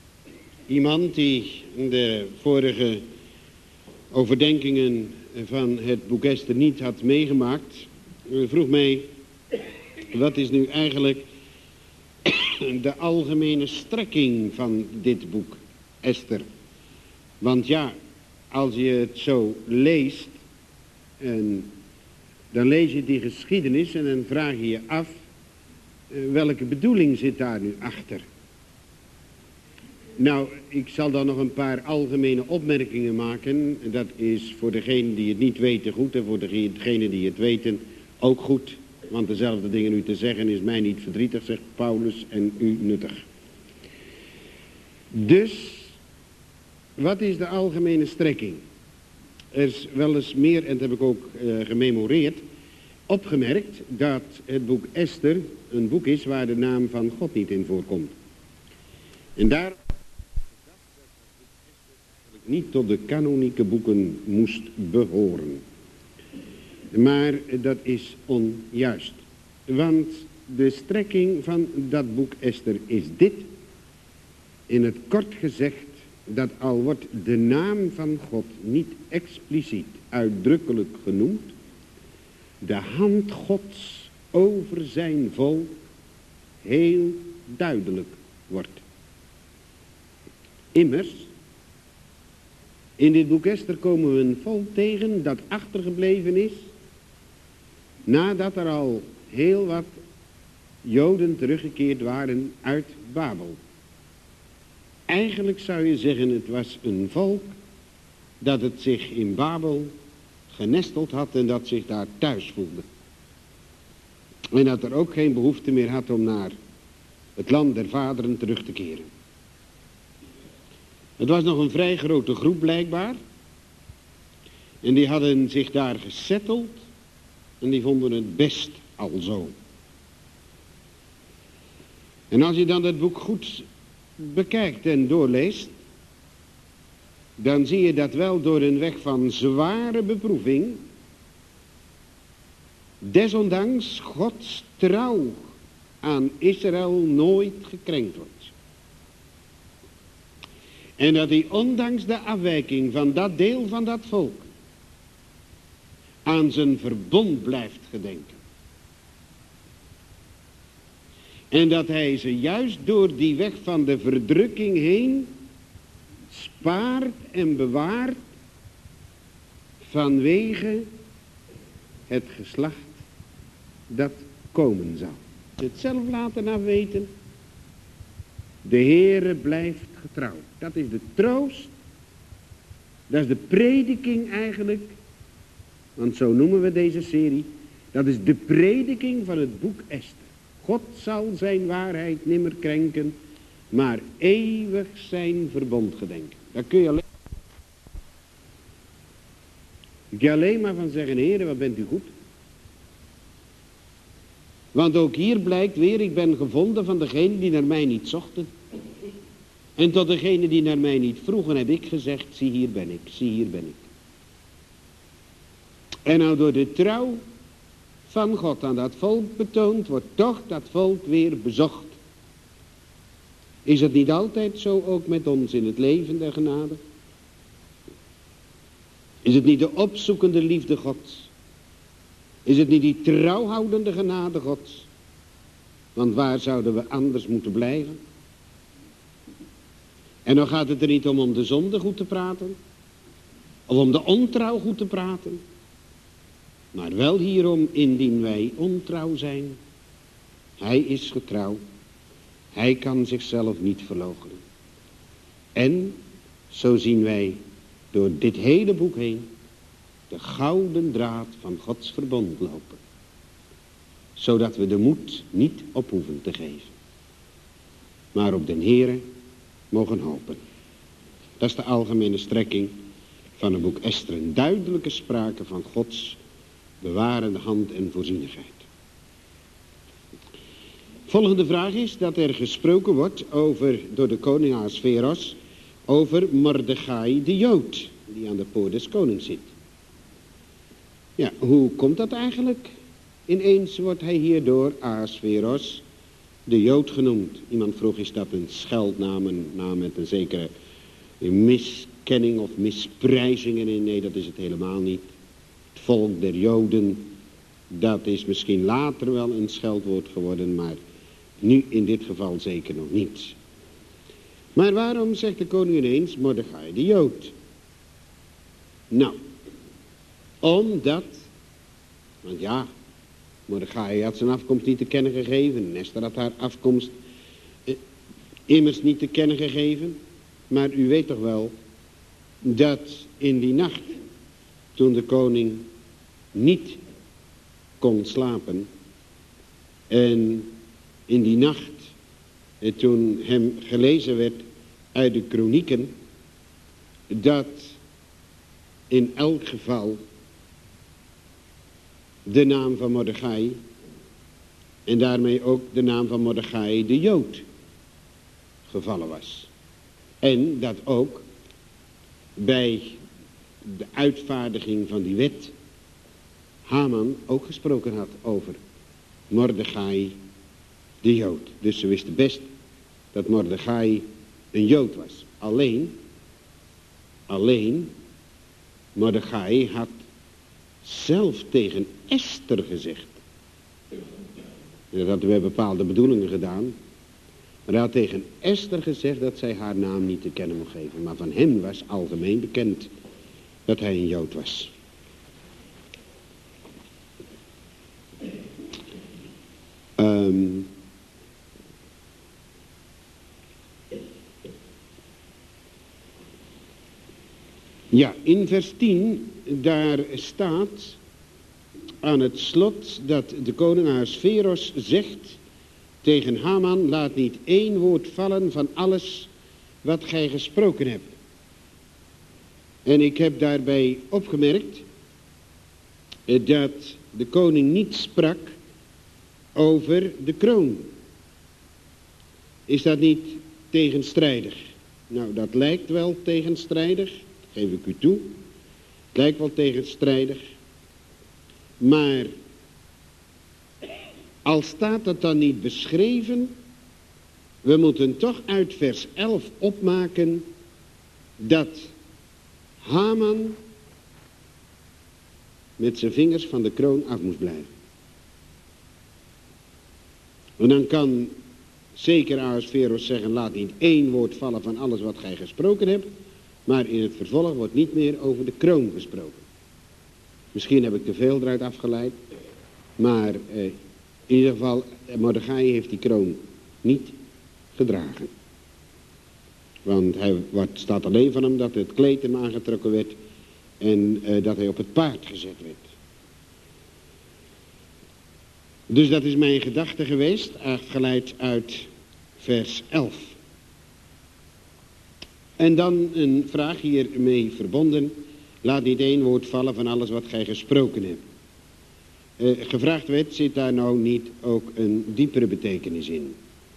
S1: Iemand die de vorige overdenkingen van het boek Esther niet had meegemaakt, vroeg mij, wat is nu eigenlijk de algemene strekking van dit boek Esther? Want ja, als je het zo leest, dan lees je die geschiedenis en dan vraag je je af, welke bedoeling zit daar nu achter? Nou, ik zal dan nog een paar algemene opmerkingen maken. Dat is voor degenen die het niet weten goed en voor degenen die het weten ook goed. Want dezelfde dingen u te zeggen is mij niet verdrietig, zegt Paulus, en u nuttig. Dus, wat is de algemene strekking? Er is wel eens meer, en dat heb ik ook gememoreerd, opgemerkt dat het boek Esther een boek is waar de naam van God niet in voorkomt. En daarom niet tot de kanonieke boeken moest behoren. Maar dat is onjuist. Want de strekking van dat boek Esther is dit. In het kort gezegd, dat al wordt de naam van God niet expliciet uitdrukkelijk genoemd, de hand Gods over zijn volk heel duidelijk wordt. Immers, In dit boek Ester komen we een volk tegen dat achtergebleven is nadat er al heel wat Joden teruggekeerd waren uit Babel. Eigenlijk zou je zeggen, het was een volk dat het zich in Babel genesteld had en dat zich daar thuis voelde. En dat er ook geen behoefte meer had om naar het land der vaderen terug te keren. Het was nog een vrij grote groep blijkbaar. En die hadden zich daar gesetteld en die vonden het best al zo. En als je dan het boek goed bekijkt en doorleest, dan zie je dat wel door een weg van zware beproeving, desondanks Gods trouw aan Israël nooit gekrenkt wordt. En dat hij ondanks de afwijking van dat deel van dat volk aan zijn verbond blijft gedenken. En dat hij ze juist door die weg van de verdrukking heen spaart en bewaart vanwege het geslacht dat komen zal. Het zelf laten afweten. De Heere blijft getrouw. Dat is de troost. Dat is de prediking eigenlijk. Want zo noemen we deze serie. Dat is de prediking van het boek Ester. God zal zijn waarheid nimmer krenken, maar eeuwig zijn verbond gedenken. Daar kun je alleen maar van zeggen, Heere, wat bent u goed. Want ook hier blijkt weer, ik ben gevonden van degenen die naar mij niet zochten. En tot degenen die naar mij niet vroegen heb ik gezegd, zie hier ben ik, zie hier ben ik. En nou door de trouw van God aan dat volk betoond, wordt toch dat volk weer bezocht. Is het niet altijd zo ook met ons in het leven der genade? Is het niet de opzoekende liefde Gods? Is het niet die trouwhoudende genade Gods? Want waar zouden we anders moeten blijven? En dan gaat het er niet om de zonde goed te praten. Of om de ontrouw goed te praten. Maar wel hierom, indien wij ontrouw zijn. Hij is getrouw. Hij kan zichzelf niet verloochenen. En zo zien wij door dit hele boek heen de gouden draad van Gods verbond lopen. Zodat we de moed niet op hoeven te geven. Maar op den Heere mogen hopen. Dat is de algemene strekking van het boek Ester. Een duidelijke sprake van Gods bewarende hand en voorzienigheid. Volgende vraag is dat er gesproken wordt door de koning Ahasveros over Mordechai de Jood, die aan de poort des konings zit. Ja, hoe komt dat eigenlijk? Ineens wordt hij hier door Ahasveros de Jood genoemd. Iemand vroeg, is dat een scheldnaam, een naam met een zekere miskenning of misprijzing erin? Nee, dat is het helemaal niet. Het volk der Joden, dat is misschien later wel een scheldwoord geworden, maar nu in dit geval zeker nog niet. Maar waarom zegt de koning ineens Mordechai de Jood? Nou, omdat, want ja, Mordechai had zijn afkomst niet te kennen gegeven. Esther had haar afkomst immers niet te kennen gegeven. Maar u weet toch wel dat in die nacht, toen de koning niet kon slapen, en in die nacht, toen hem gelezen werd uit de kronieken, dat in elk geval de naam van Mordechai en daarmee ook de naam van Mordechai de Jood gevallen was. En dat ook bij de uitvaardiging van die wet Haman ook gesproken had over Mordechai de Jood. Dus ze wisten best dat Mordechai een Jood was. Alleen Mordechai had zelf tegen Esther gezegd. Dat had hij bij bepaalde bedoelingen gedaan. Maar hij had tegen Esther gezegd dat zij haar naam niet te kennen mocht geven. Maar van hem was algemeen bekend dat hij een Jood was. Ja, in vers 10, daar staat aan het slot dat de koning Ahasveros zegt tegen Haman: laat niet één woord vallen van alles wat gij gesproken hebt. En ik heb daarbij opgemerkt dat de koning niet sprak over de kroon. Is dat niet tegenstrijdig? Nou, dat lijkt wel tegenstrijdig, geef ik u toe. Het lijkt wel tegenstrijdig. Maar al staat dat dan niet beschreven, we moeten toch uit vers 11 opmaken dat Haman met zijn vingers van de kroon af moest blijven. En dan kan zeker Ahasveros zeggen: laat niet één woord vallen van alles wat gij gesproken hebt. Maar in het vervolg wordt niet meer over de kroon gesproken. Misschien heb ik te veel eruit afgeleid. Maar in ieder geval, Mordechai heeft die kroon niet gedragen. Want staat alleen van hem dat het kleed hem aangetrokken werd. En dat hij op het paard gezet werd. Dus dat is mijn gedachte geweest, afgeleid uit vers 11. En dan een vraag hiermee verbonden: laat niet één woord vallen van alles wat gij gesproken hebt. Gevraagd werd, zit daar nou niet ook een diepere betekenis in?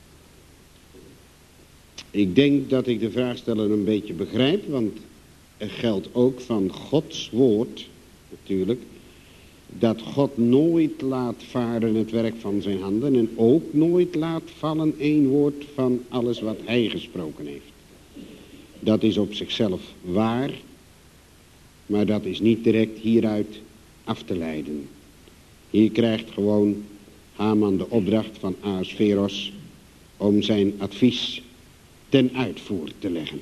S1: Ik denk dat ik de vraagsteller een beetje begrijp, want het geldt ook van Gods woord, natuurlijk, dat God nooit laat varen het werk van zijn handen en ook nooit laat vallen één woord van alles wat hij gesproken heeft. Dat is op zichzelf waar, maar dat is niet direct hieruit af te leiden. Hier krijgt gewoon Haman de opdracht van Ahasveros om zijn advies ten uitvoer te leggen.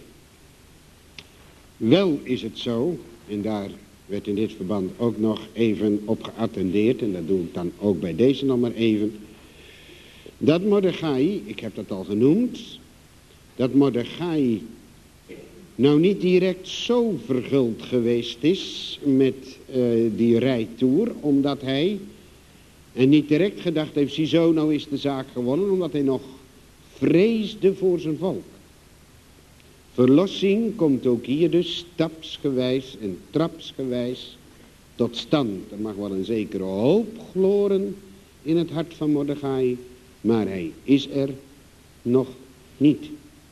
S1: Wel is het zo, en daar werd in dit verband ook nog even op geattendeerd, en dat doe ik dan ook bij deze nog maar even, dat Mordechai, ik heb dat al genoemd, dat Mordechai nou niet direct zo verguld geweest is met die rijtoer, omdat hij en niet direct gedacht heeft: ziezo, nou is de zaak gewonnen, omdat hij nog vreesde voor zijn volk. Verlossing komt ook hier dus stapsgewijs en trapsgewijs tot stand. Er mag wel een zekere hoop gloren in het hart van Mordechai, maar hij is er nog niet.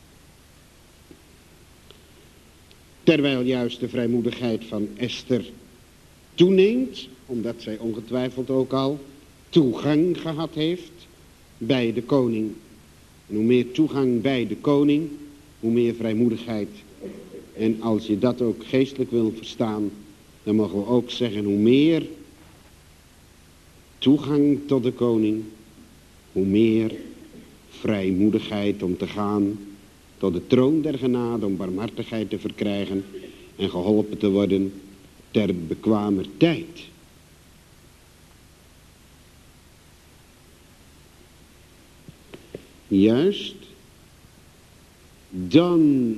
S1: Terwijl juist de vrijmoedigheid van Esther toeneemt, omdat zij ongetwijfeld ook al toegang gehad heeft bij de koning. En hoe meer toegang bij de koning, hoe meer vrijmoedigheid. En als je dat ook geestelijk wil verstaan, dan mogen we ook zeggen: hoe meer toegang tot de koning, hoe meer vrijmoedigheid om te gaan tot de troon der genade, om barmhartigheid te verkrijgen en geholpen te worden ter bekwamer tijd. Juist. Dan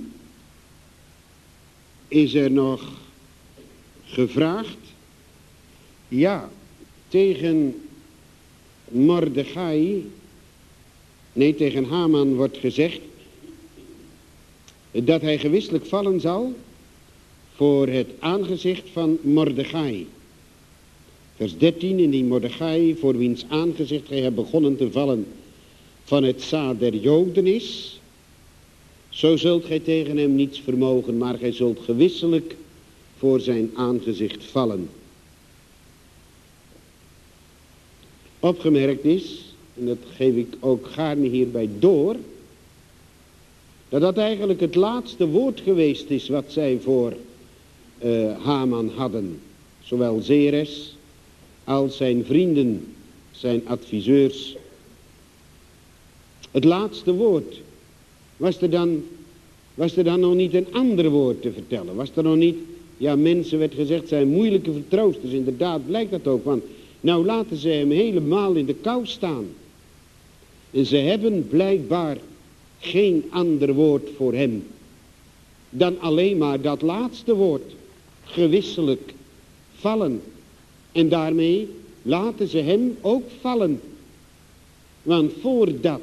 S1: is er nog gevraagd, ja, tegen Mordechai, nee, tegen Haman wordt gezegd dat hij gewisselijk vallen zal voor het aangezicht van Mordechai. Vers 13, in die Mordechai, voor wiens aangezicht gij hebt begonnen te vallen van het zaad der Joden is, zo zult gij tegen hem niets vermogen, maar gij zult gewisselijk voor zijn aangezicht vallen. Opgemerkt is, en dat geef ik ook gaarne hierbij door, dat eigenlijk het laatste woord geweest is wat zij voor Haman hadden. Zowel Zeres als zijn vrienden, zijn adviseurs. Het laatste woord Was er dan nog niet een ander woord te vertellen? Was er nog niet, ja, mensen werd gezegd zijn moeilijke vertroosters. Inderdaad blijkt dat ook, want nou laten ze hem helemaal in de kou staan. En ze hebben blijkbaar geen ander woord voor hem dan alleen maar dat laatste woord, gewisselijk, vallen. En daarmee laten ze hem ook vallen. Want voordat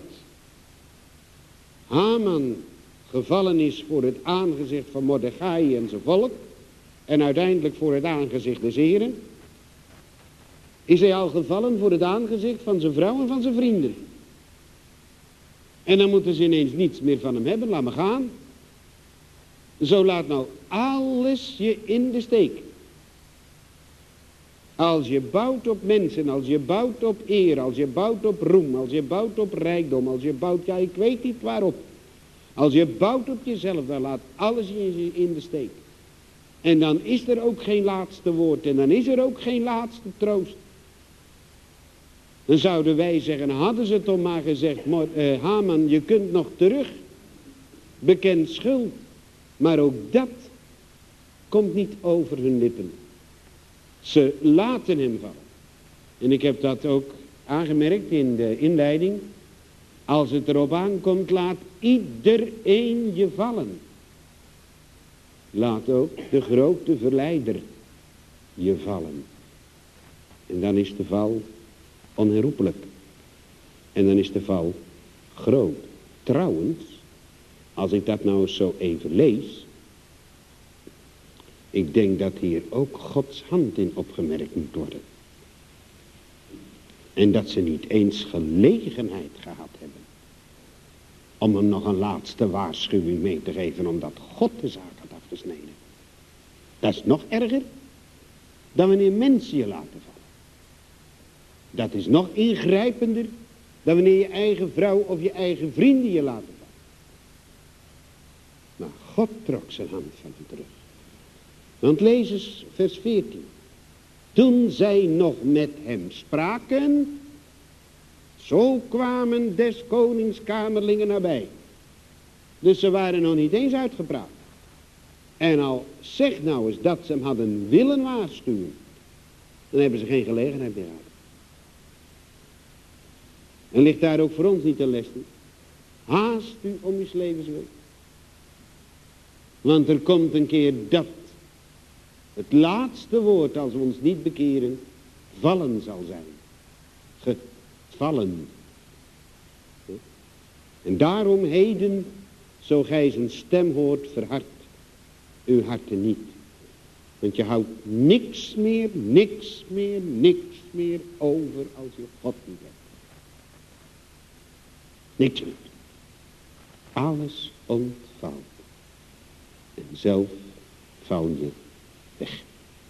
S1: Haman gevallen is voor het aangezicht van Mordechai en zijn volk, en uiteindelijk voor het aangezicht des Heren, is hij al gevallen voor het aangezicht van zijn vrouw en van zijn vrienden. En dan moeten ze ineens niets meer van hem hebben, laat me gaan. Zo laat nou alles je in de steek. Als je bouwt op mensen, als je bouwt op eer, als je bouwt op roem, als je bouwt op rijkdom, als je bouwt, ja, ik weet niet waarop. Als je bouwt op jezelf, dan laat alles je in de steek. En dan is er ook geen laatste woord en dan is er ook geen laatste troost. Dan zouden wij zeggen, hadden ze toch maar gezegd, Haman, je kunt nog terug. Bekend schuld. Maar ook dat komt niet over hun lippen. Ze laten hem vallen. En ik heb dat ook aangemerkt in de inleiding. Als het erop aankomt, laat iedereen je vallen. Laat ook de grote verleider je vallen. En dan is de val onherroepelijk. En dan is de val groot. Trouwens, als ik dat nou eens zo even lees, ik denk dat hier ook Gods hand in opgemerkt moet worden. En dat ze niet eens gelegenheid gehad hebben om hem nog een laatste waarschuwing mee te geven, omdat God de zaak had afgesneden. Dat is nog erger dan wanneer mensen je laten vallen. Dat is nog ingrijpender dan wanneer je eigen vrouw of je eigen vrienden je laten vallen. Maar God trok zijn hand van hem terug. Want lees eens vers 14. Toen zij nog met hem spraken, zo kwamen des konings kamerlingen nabij. Dus ze waren nog niet eens uitgepraat. En al zeg nou eens dat ze hem hadden willen waarschuwen, dan hebben ze geen gelegenheid meer gehad. En ligt daar ook voor ons niet een les in? Haast u om uw levenswil. Want er komt een keer dat het laatste woord, als we ons niet bekeren, vallen zal zijn. Gevallen. En daarom heden, zo gij zijn stem hoort, verhard uw harten niet. Want je houdt niks meer over als je God niet hebt. Niks meer. Alles ontvalt. En zelf val je weg.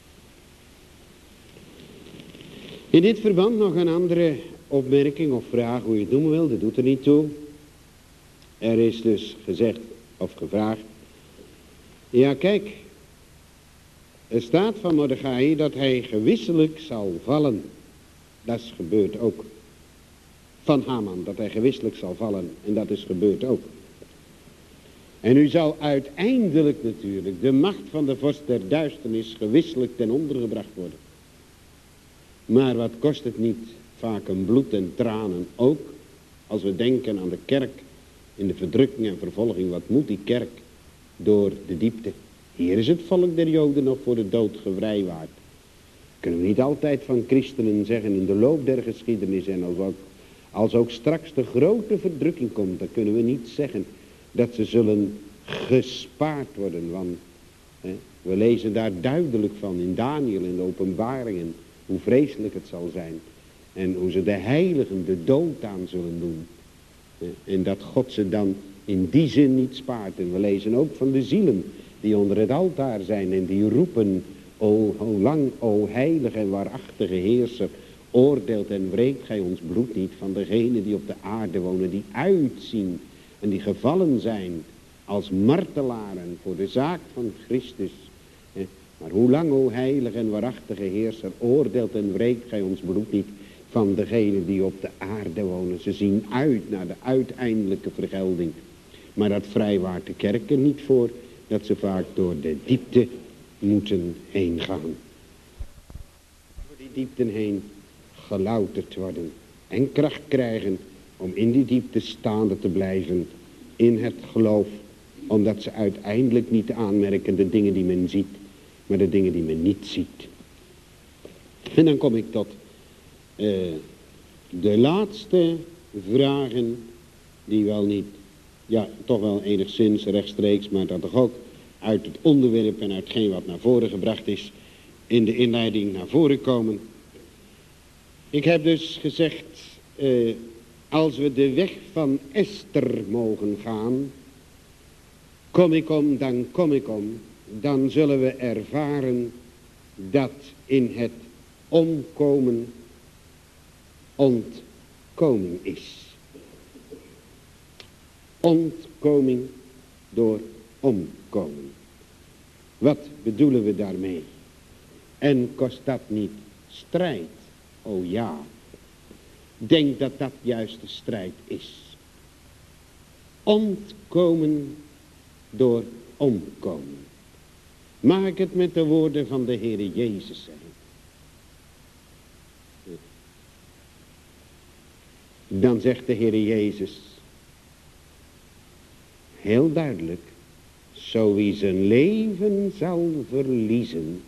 S1: In dit verband nog een andere opmerking of vraag, hoe je het noemen wil, dat doet er niet toe. Er is dus gezegd of gevraagd. Ja, kijk. Er staat van Mordechai dat hij gewisselijk zal vallen. Dat is gebeurd ook. Van Haman, dat hij gewisselijk zal vallen. En dat is gebeurd ook. En nu zal uiteindelijk natuurlijk de macht van de vorst der duisternis gewisselijk ten onder gebracht worden. Maar wat kost het niet vaak een bloed en tranen ook, als we denken aan de kerk in de verdrukking en vervolging. Wat moet die kerk door de diepte? Hier is het volk der Joden nog voor de dood gevrijwaard. Kunnen we niet altijd van christenen zeggen in de loop der geschiedenis, en als ook straks de grote verdrukking komt, dan kunnen we niet zeggen dat ze zullen gespaard worden. Want we lezen daar duidelijk van in Daniel in de openbaringen hoe vreselijk het zal zijn. En hoe ze de heiligen de dood aan zullen doen. En dat God ze dan in die zin niet spaart. En we lezen ook van de zielen die onder het altaar zijn en die roepen: O lang, o heilige en waarachtige heerser, oordeelt en wreekt gij ons bloed niet van degenen die op de aarde wonen, die uitzien en die gevallen zijn als martelaren voor de zaak van Christus. Maar hoe lang, o heilige en waarachtige heerser, oordeelt en wreekt gij ons bloed niet van degenen die op de aarde wonen. Ze zien uit naar de uiteindelijke vergelding. Maar dat vrijwaart de kerk er niet voor, dat ze vaak door de diepte moeten heen gaan. Door die diepten heen gelouterd worden en kracht krijgen om in die diepte staande te blijven in het geloof. Omdat ze uiteindelijk niet aanmerken de dingen die men ziet, maar de dingen die men niet ziet. En dan kom ik tot de laatste vragen die wel niet, ja toch wel enigszins rechtstreeks, maar dat toch ook uit het onderwerp en uitgeen wat naar voren gebracht is, in de inleiding naar voren komen. Ik heb dus gezegd, als we de weg van Esther mogen gaan, kom ik om, dan kom ik om, dan zullen we ervaren dat in het omkomen ontkoming is. Ontkoming door omkomen. Wat bedoelen we daarmee? En kost dat niet strijd? O ja. Denk dat dat juist de strijd is. Ontkomen door omkomen. Mag ik het met de woorden van de Heere Jezus zeggen? Dan zegt de Heere Jezus heel duidelijk: zo wie zijn leven zal verliezen,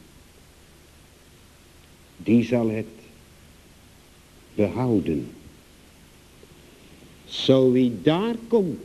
S1: die zal het behouden. Zo wie daar komt,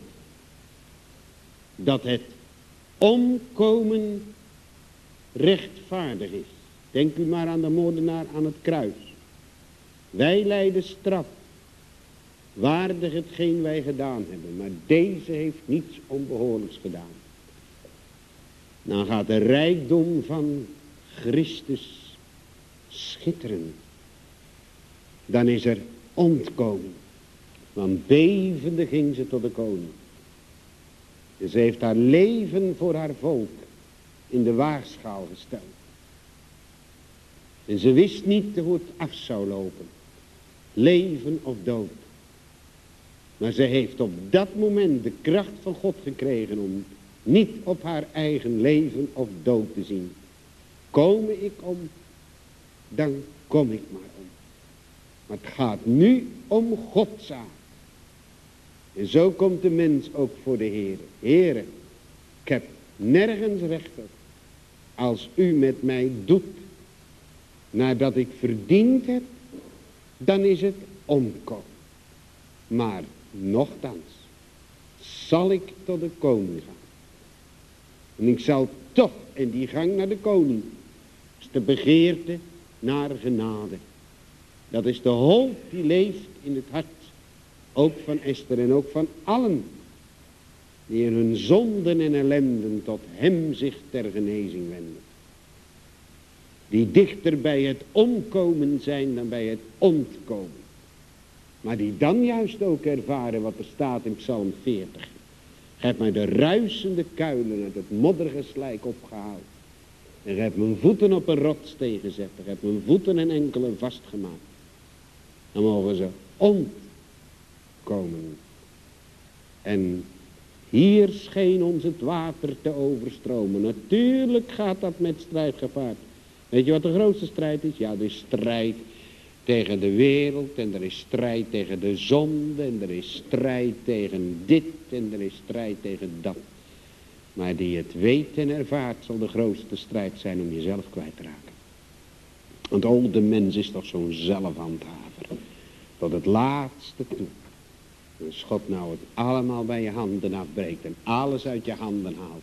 S1: dat het omkomen rechtvaardig is. Denk u maar aan de moordenaar aan het kruis. Wij lijden straf, waardig hetgeen wij gedaan hebben, maar deze heeft niets onbehoorlijks gedaan. Dan gaat de rijkdom van Christus schitteren. Dan is er ontkomen. Want bevende ging ze tot de koning. En ze heeft haar leven voor haar volk in de waagschaal gesteld. En ze wist niet hoe het af zou lopen. Leven of dood. Maar ze heeft op dat moment de kracht van God gekregen om niet op haar eigen leven of dood te zien. Kom ik om, dan kom ik maar om. Maar het gaat nu om Godzaak. En zo komt de mens ook voor de Heere. Heere, ik heb nergens recht op. Als u met mij doet, nadat ik verdiend heb, dan is het omkomen. Maar nochtans zal ik tot de koning gaan. En ik zal toch in die gang naar de koning, is de begeerte naar genade. Dat is de hoop die leeft in het hart, ook van Esther en ook van allen die in hun zonden en ellenden tot hem zich ter genezing wenden. Die dichter bij het omkomen zijn dan bij het ontkomen. Maar die dan juist ook ervaren wat er staat in Psalm 40. Gij hebt mij de ruisende kuilen uit het modderige slijk opgehaald. En gij hebt mijn voeten op een rotsteen gezet. En gij hebt mijn voeten en enkelen vastgemaakt. Dan mogen ze ontkomen. En hier scheen ons het water te overstromen. Natuurlijk gaat dat met strijd gepaard. Weet je wat de grootste strijd is? Ja, er is strijd tegen de wereld. En er is strijd tegen de zonde. En er is strijd tegen dit. En er is strijd tegen dat. Maar die het weet en ervaart zal de grootste strijd zijn om jezelf kwijt te raken. Want de mens is toch zo'n zelfhandhaver. Tot het laatste toe. Als God nou het allemaal bij je handen afbreekt en alles uit je handen haalt.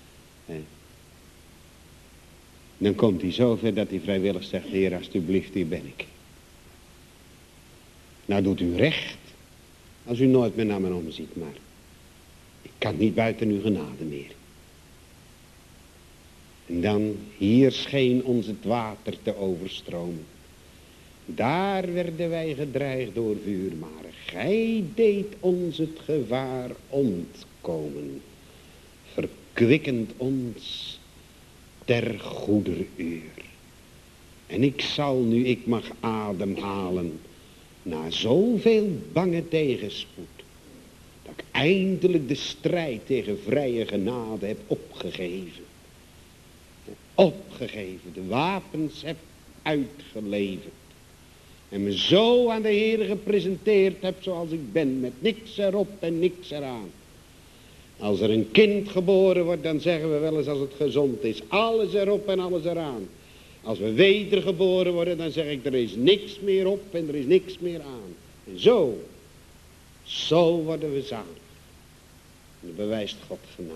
S1: Dan komt hij zover dat hij vrijwillig zegt: Heer, alsjeblieft, hier ben ik. Nou doet u recht als u nooit meer naar me omziet, maar ik kan niet buiten uw genade meer. En dan, hier scheen ons het water te overstromen. Daar werden wij gedreigd door vuur, maar gij deed ons het gevaar ontkomen, verkwikkend ons ter goeder uur. En ik zal nu, ik mag ademhalen, na zoveel bange tegenspoed, dat ik eindelijk de strijd tegen vrije genade heb opgegeven. Opgegeven, de wapens heb uitgeleverd. En me zo aan de Heer gepresenteerd heb zoals ik ben, met niks erop en niks eraan. Als er een kind geboren wordt, dan zeggen we wel eens als het gezond is, alles erop en alles eraan. Als we wedergeboren worden, dan zeg ik, er is niks meer op en er is niks meer aan. En zo worden we zalig. En dan bewijst God genade.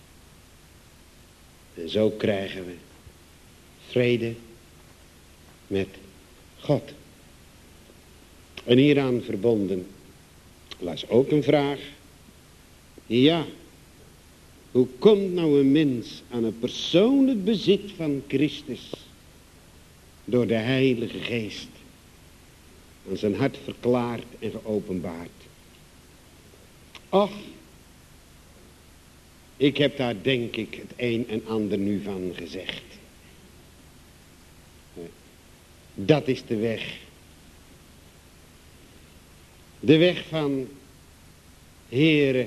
S1: En zo krijgen we vrede met God. En hieraan verbonden was ook een vraag. Ja, hoe komt nou een mens aan het persoonlijk bezit van Christus? Door de Heilige Geest. Aan zijn hart verklaard en geopenbaard. Och, ik heb daar denk ik het een en ander nu van gezegd. Dat is de weg. De weg van, Heere,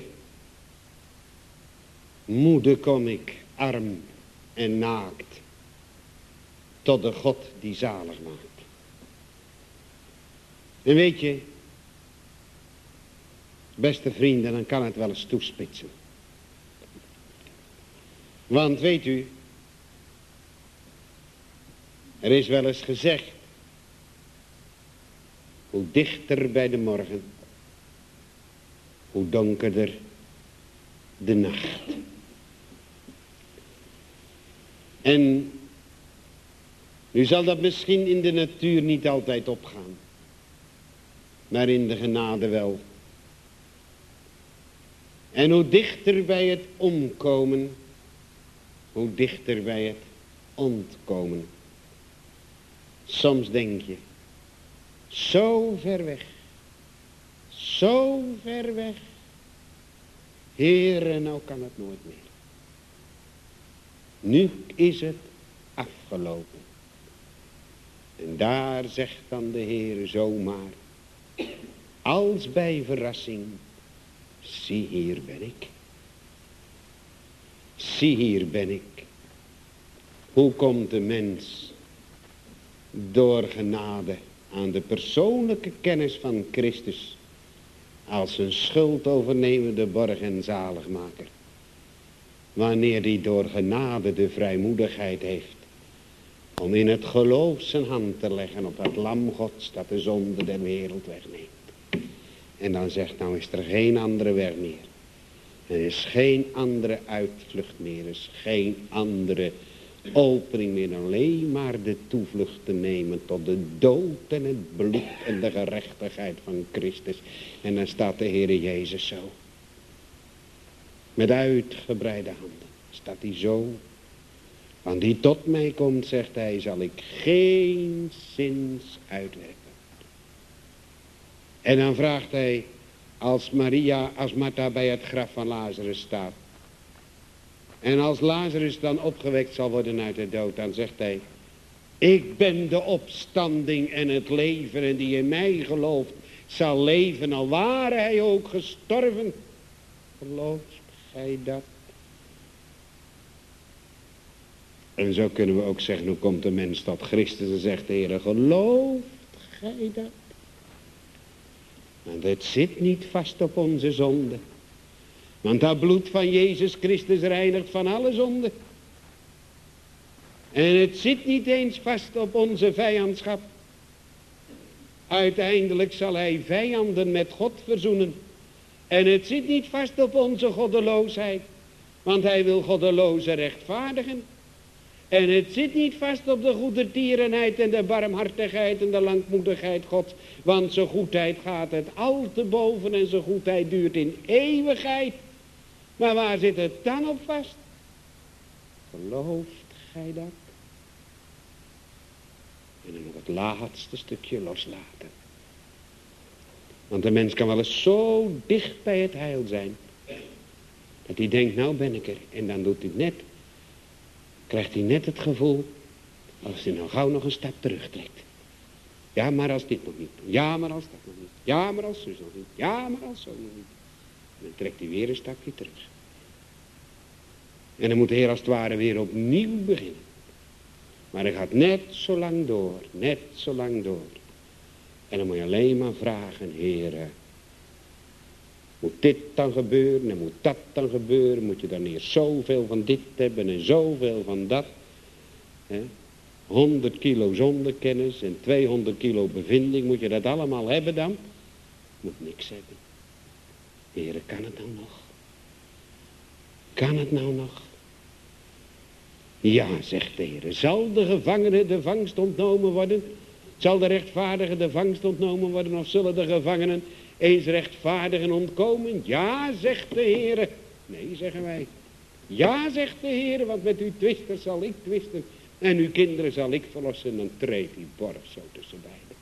S1: moede kom ik, arm en naakt, tot de God die zalig maakt. En weet je, beste vrienden, dan kan het wel eens toespitsen. Want weet u, er is wel eens gezegd, hoe dichter bij de morgen, hoe donkerder de nacht. En nu zal dat misschien in de natuur niet altijd opgaan, maar in de genade wel. En hoe dichter bij het omkomen, hoe dichter bij het ontkomen. Soms denk je, zo ver weg, zo ver weg. Heere, nou kan het nooit meer. Nu is het afgelopen. En daar zegt dan de Heere zomaar, als bij verrassing, zie hier ben ik. Zie hier ben ik. Hoe komt de mens door genade aan de persoonlijke kennis van Christus als een schuldovernemende borg en zaligmaker? Wanneer hij door genade de vrijmoedigheid heeft om in het geloof zijn hand te leggen op het lam Gods dat de zonde der wereld wegneemt. En dan zegt, nou is er geen andere weg meer. Er is geen andere uitvlucht meer. Er is geen andere opening meer. Alleen maar de toevlucht te nemen tot de dood en het bloed en de gerechtigheid van Christus. En dan staat de Heere Jezus zo. Met uitgebreide handen staat hij zo. Want die tot mij komt, zegt hij, zal ik geen zins uitwerpen. En dan vraagt hij, als Martha bij het graf van Lazarus staat. En als Lazarus dan opgewekt zal worden uit de dood, dan zegt hij, ik ben de opstanding en het leven en die in mij gelooft, zal leven al ware hij ook gestorven. Gelooft gij dat? En zo kunnen we ook zeggen, hoe komt de mens tot Christus en zegt de Heer, gelooft gij dat? Want het zit niet vast op onze zonde. Want dat bloed van Jezus Christus reinigt van alle zonde. En het zit niet eens vast op onze vijandschap. Uiteindelijk zal hij vijanden met God verzoenen. En het zit niet vast op onze goddeloosheid. Want hij wil goddelozen rechtvaardigen. En het zit niet vast op de goedertierenheid en de barmhartigheid en de langmoedigheid Gods. Want zijn goedheid gaat het al te boven en zijn goedheid duurt in eeuwigheid. Maar waar zit het dan op vast? Gelooft gij dat? En dan nog het laatste stukje loslaten. Want de mens kan wel eens zo dicht bij het heil zijn. Dat hij denkt, nou ben ik er. En dan doet hij net. Krijgt hij net het gevoel. Als hij nou gauw nog een stap terugtrekt. Ja, maar als dit nog niet. Ja, maar als dat nog niet. Ja, maar als zus nog niet. Ja, maar als zo nog niet. Dan trekt hij weer een stapje terug. En dan moet de Heer als het ware weer opnieuw beginnen. Maar hij gaat net zo lang door, net zo lang door. En dan moet je alleen maar vragen, Heere, moet dit dan gebeuren en moet dat dan gebeuren? Moet je dan eerst zoveel van dit hebben en zoveel van dat? 100 kilo zondekennis en 200 kilo bevinding, moet je dat allemaal hebben dan? Moet niks hebben. Heere, kan het nou nog? Kan het nou nog? Ja, zegt de Heer, zal de gevangene de vangst ontnomen worden? Zal de rechtvaardige de vangst ontnomen worden? Of zullen de gevangenen eens rechtvaardigen ontkomen? Ja, zegt de Heer. Nee, zeggen wij. Ja, zegt de Heer, want met uw twisters zal ik twisten. En uw kinderen zal ik verlossen. Dan treedt die borg zo tussen beiden.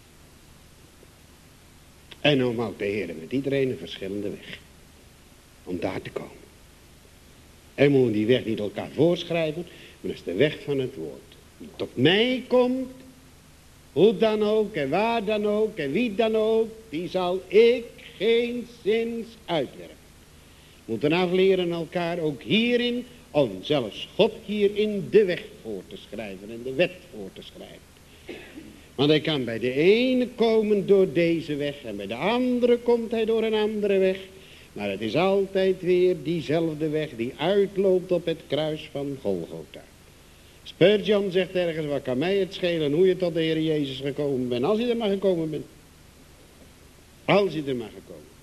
S1: En dan maakt de Heer met iedereen een verschillende weg. Om daar te komen. En moet die weg niet elkaar voorschrijven. Maar dat is de weg van het woord. Die tot mij komt. Hoe dan ook en waar dan ook en wie dan ook. Die zal ik geen zins uitwerpen. We moeten afleren elkaar ook hierin. Om zelfs God hierin de weg voor te schrijven. En de wet voor te schrijven. Want hij kan bij de ene komen door deze weg. En bij de andere komt hij door een andere weg. Maar het is altijd weer diezelfde weg die uitloopt op het kruis van Golgotha. Spurgeon zegt ergens, wat kan mij het schelen hoe je tot de Heer Jezus gekomen bent. Als je er maar gekomen bent. Als je er maar gekomen bent.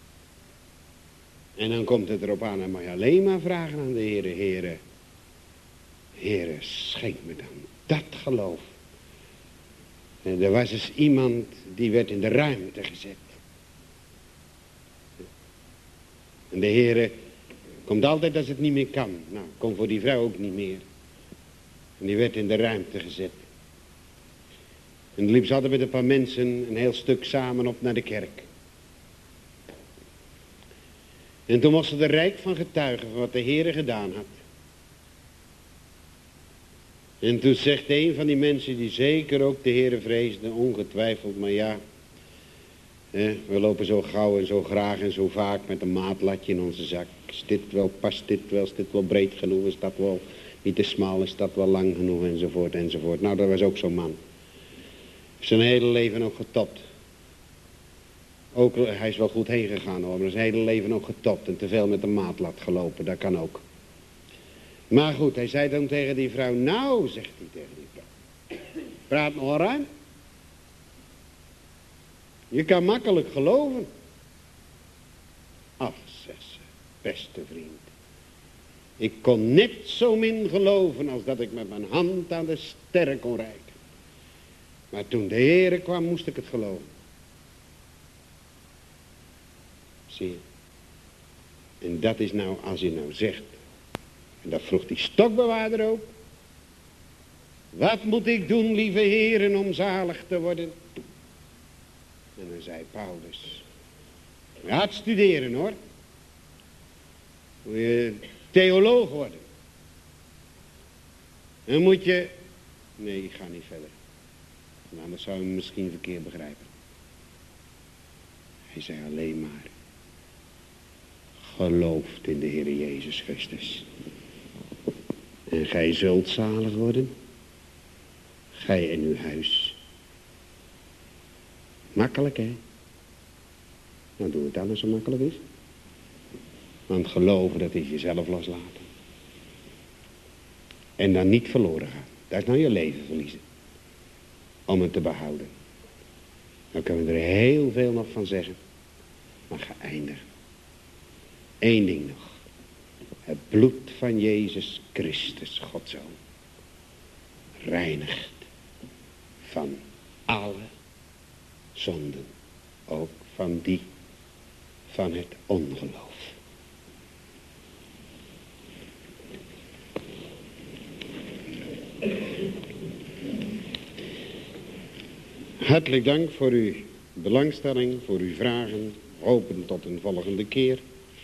S1: En dan komt het erop aan en mag je alleen maar vragen aan de Heer. Heere, schenk me dan dat geloof. En er was eens iemand die werd in de ruimte gezet. En de Heere komt altijd als het niet meer kan. Nou, komt voor die vrouw ook niet meer. En die werd in de ruimte gezet. En dan liep ze altijd met een paar mensen een heel stuk samen op naar de kerk. En toen moest ze er rijk van getuigen van wat de Heere gedaan had. En toen zegt een van die mensen die zeker ook de Heere vreesde, ongetwijfeld, maar ja, we lopen zo gauw en zo graag en zo vaak met een maatlatje in onze zak. Is dit wel, past dit wel, is dit wel breed genoeg, is dat wel niet te smal, is dat wel lang genoeg, enzovoort, enzovoort. Nou, dat was ook zo'n man. Zijn hele leven ook getopt. Ook, hij is wel goed heen gegaan hoor, maar zijn hele leven ook getopt en te veel met een maatlat gelopen, dat kan ook. Maar goed, hij zei dan tegen die vrouw, nou, zegt hij tegen die vrouw, praat nog ruim. Je kan makkelijk geloven. Ach, zegt ze, beste vriend. Ik kon net zo min geloven als dat ik met mijn hand aan de sterren kon reiken. Maar toen de Heere kwam, moest ik het geloven. Zie je. En dat is nou, als je nou zegt. En dat vroeg die stokbewaarder ook. Wat moet ik doen, lieve heren, om zalig te worden? En dan zei Paulus. Je gaat studeren hoor. Moet je theoloog worden. Dan moet je... Nee, ik ga niet verder. Nou, dat zou je misschien verkeerd begrijpen. Hij zei alleen maar. Gelooft in de Heer Jezus Christus. En gij zult zalig worden. Gij en uw huis. Makkelijk hè. Nou doe het dan als het makkelijk is. Want geloven, dat is jezelf loslaten. En dan niet verloren gaan. Dat is nou je leven verliezen. Om het te behouden. Dan kunnen we er heel veel nog van zeggen. Maar ga eindigen. Eén ding nog. Het bloed van Jezus Christus, Gods Zoon. Reinigt van alle zonden. Ook van die van het ongeloof. Hartelijk dank voor uw belangstelling, voor uw vragen. Hopen tot een volgende keer.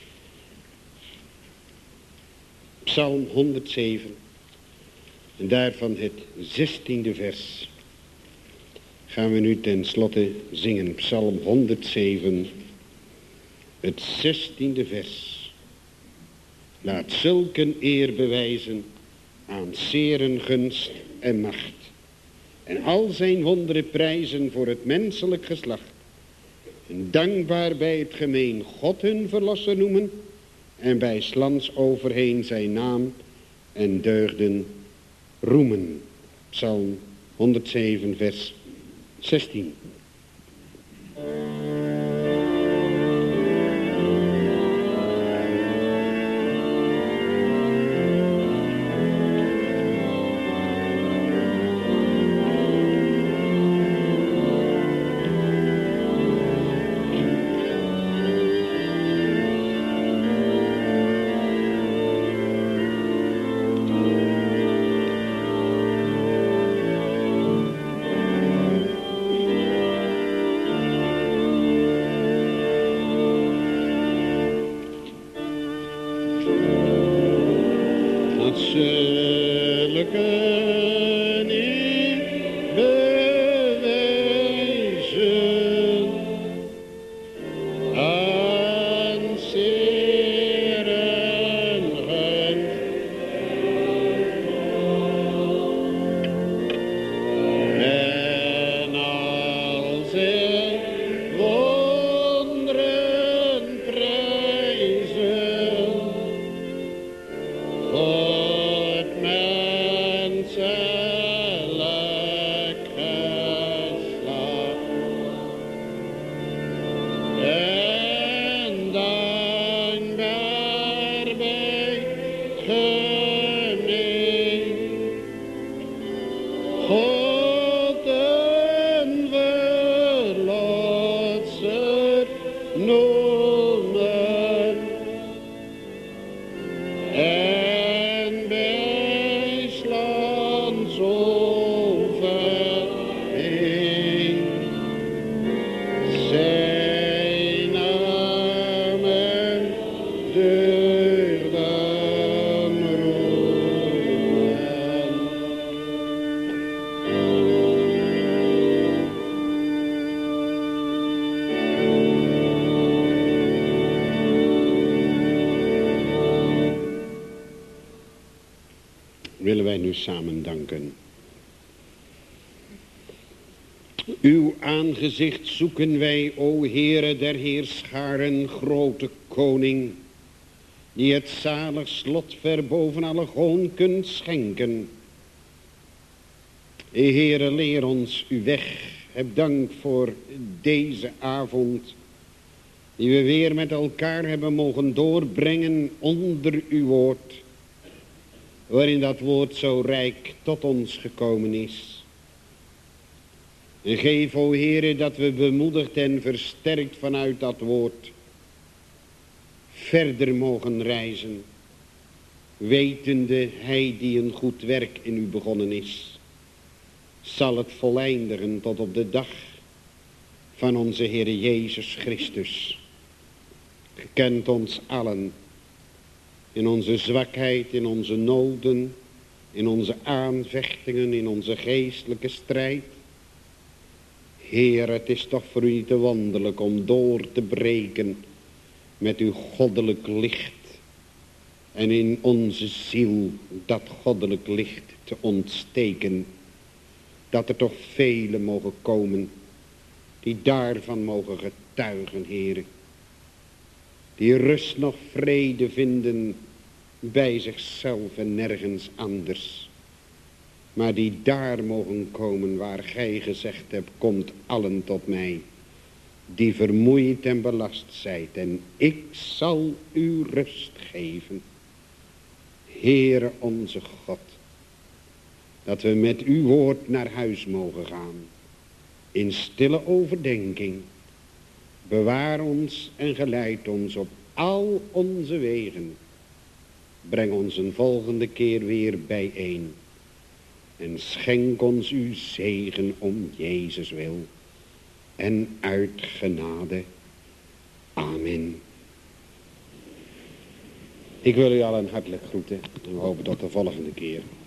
S1: Psalm 107. En daarvan het 16e vers. Gaan we nu ten slotte zingen. Psalm 107. Het 16e vers. Laat zulken eer bewijzen aan zeren gunst en macht. En al zijn wonderen prijzen voor het menselijk geslacht. En dankbaar bij het gemeen God hun verlosser noemen. En bij 's lands overheen zijn naam en deugden roemen. Psalm 107 vers 16. Willen wij nu samen danken. Uw aangezicht zoeken wij, o Heere der Heerscharen, grote koning, die het zalig slot ver boven alle hoon kunt schenken. Heere, leer ons uw weg. Heb dank voor deze avond, die we weer met elkaar hebben mogen doorbrengen onder uw woord, waarin dat woord zo rijk tot ons gekomen is. En geef, o Heere, dat we bemoedigd en versterkt vanuit dat woord verder mogen reizen, wetende, hij die een goed werk in u begonnen is, zal het voleindigen tot op de dag van onze Heere Jezus Christus. Gekent ons allen, in onze zwakheid, in onze noden, in onze aanvechtingen, in onze geestelijke strijd. Heer, het is toch voor u niet te wonderlijk om door te breken met uw goddelijk licht. En in onze ziel dat goddelijk licht te ontsteken. Dat er toch velen mogen komen die daarvan mogen getuigen, Heer. Die rust nog vrede vinden bij zichzelf en nergens anders. Maar die daar mogen komen waar gij gezegd hebt, komt allen tot mij, die vermoeid en belast zijt, en ik zal u rust geven. Heere onze God, dat we met uw woord naar huis mogen gaan, in stille overdenking. Bewaar ons en geleid ons op al onze wegen. Breng ons een volgende keer weer bijeen. En schenk ons uw zegen om Jezus wil. En uit genade. Amen. Ik wil u allen hartelijk groeten. En we hopen tot de volgende keer.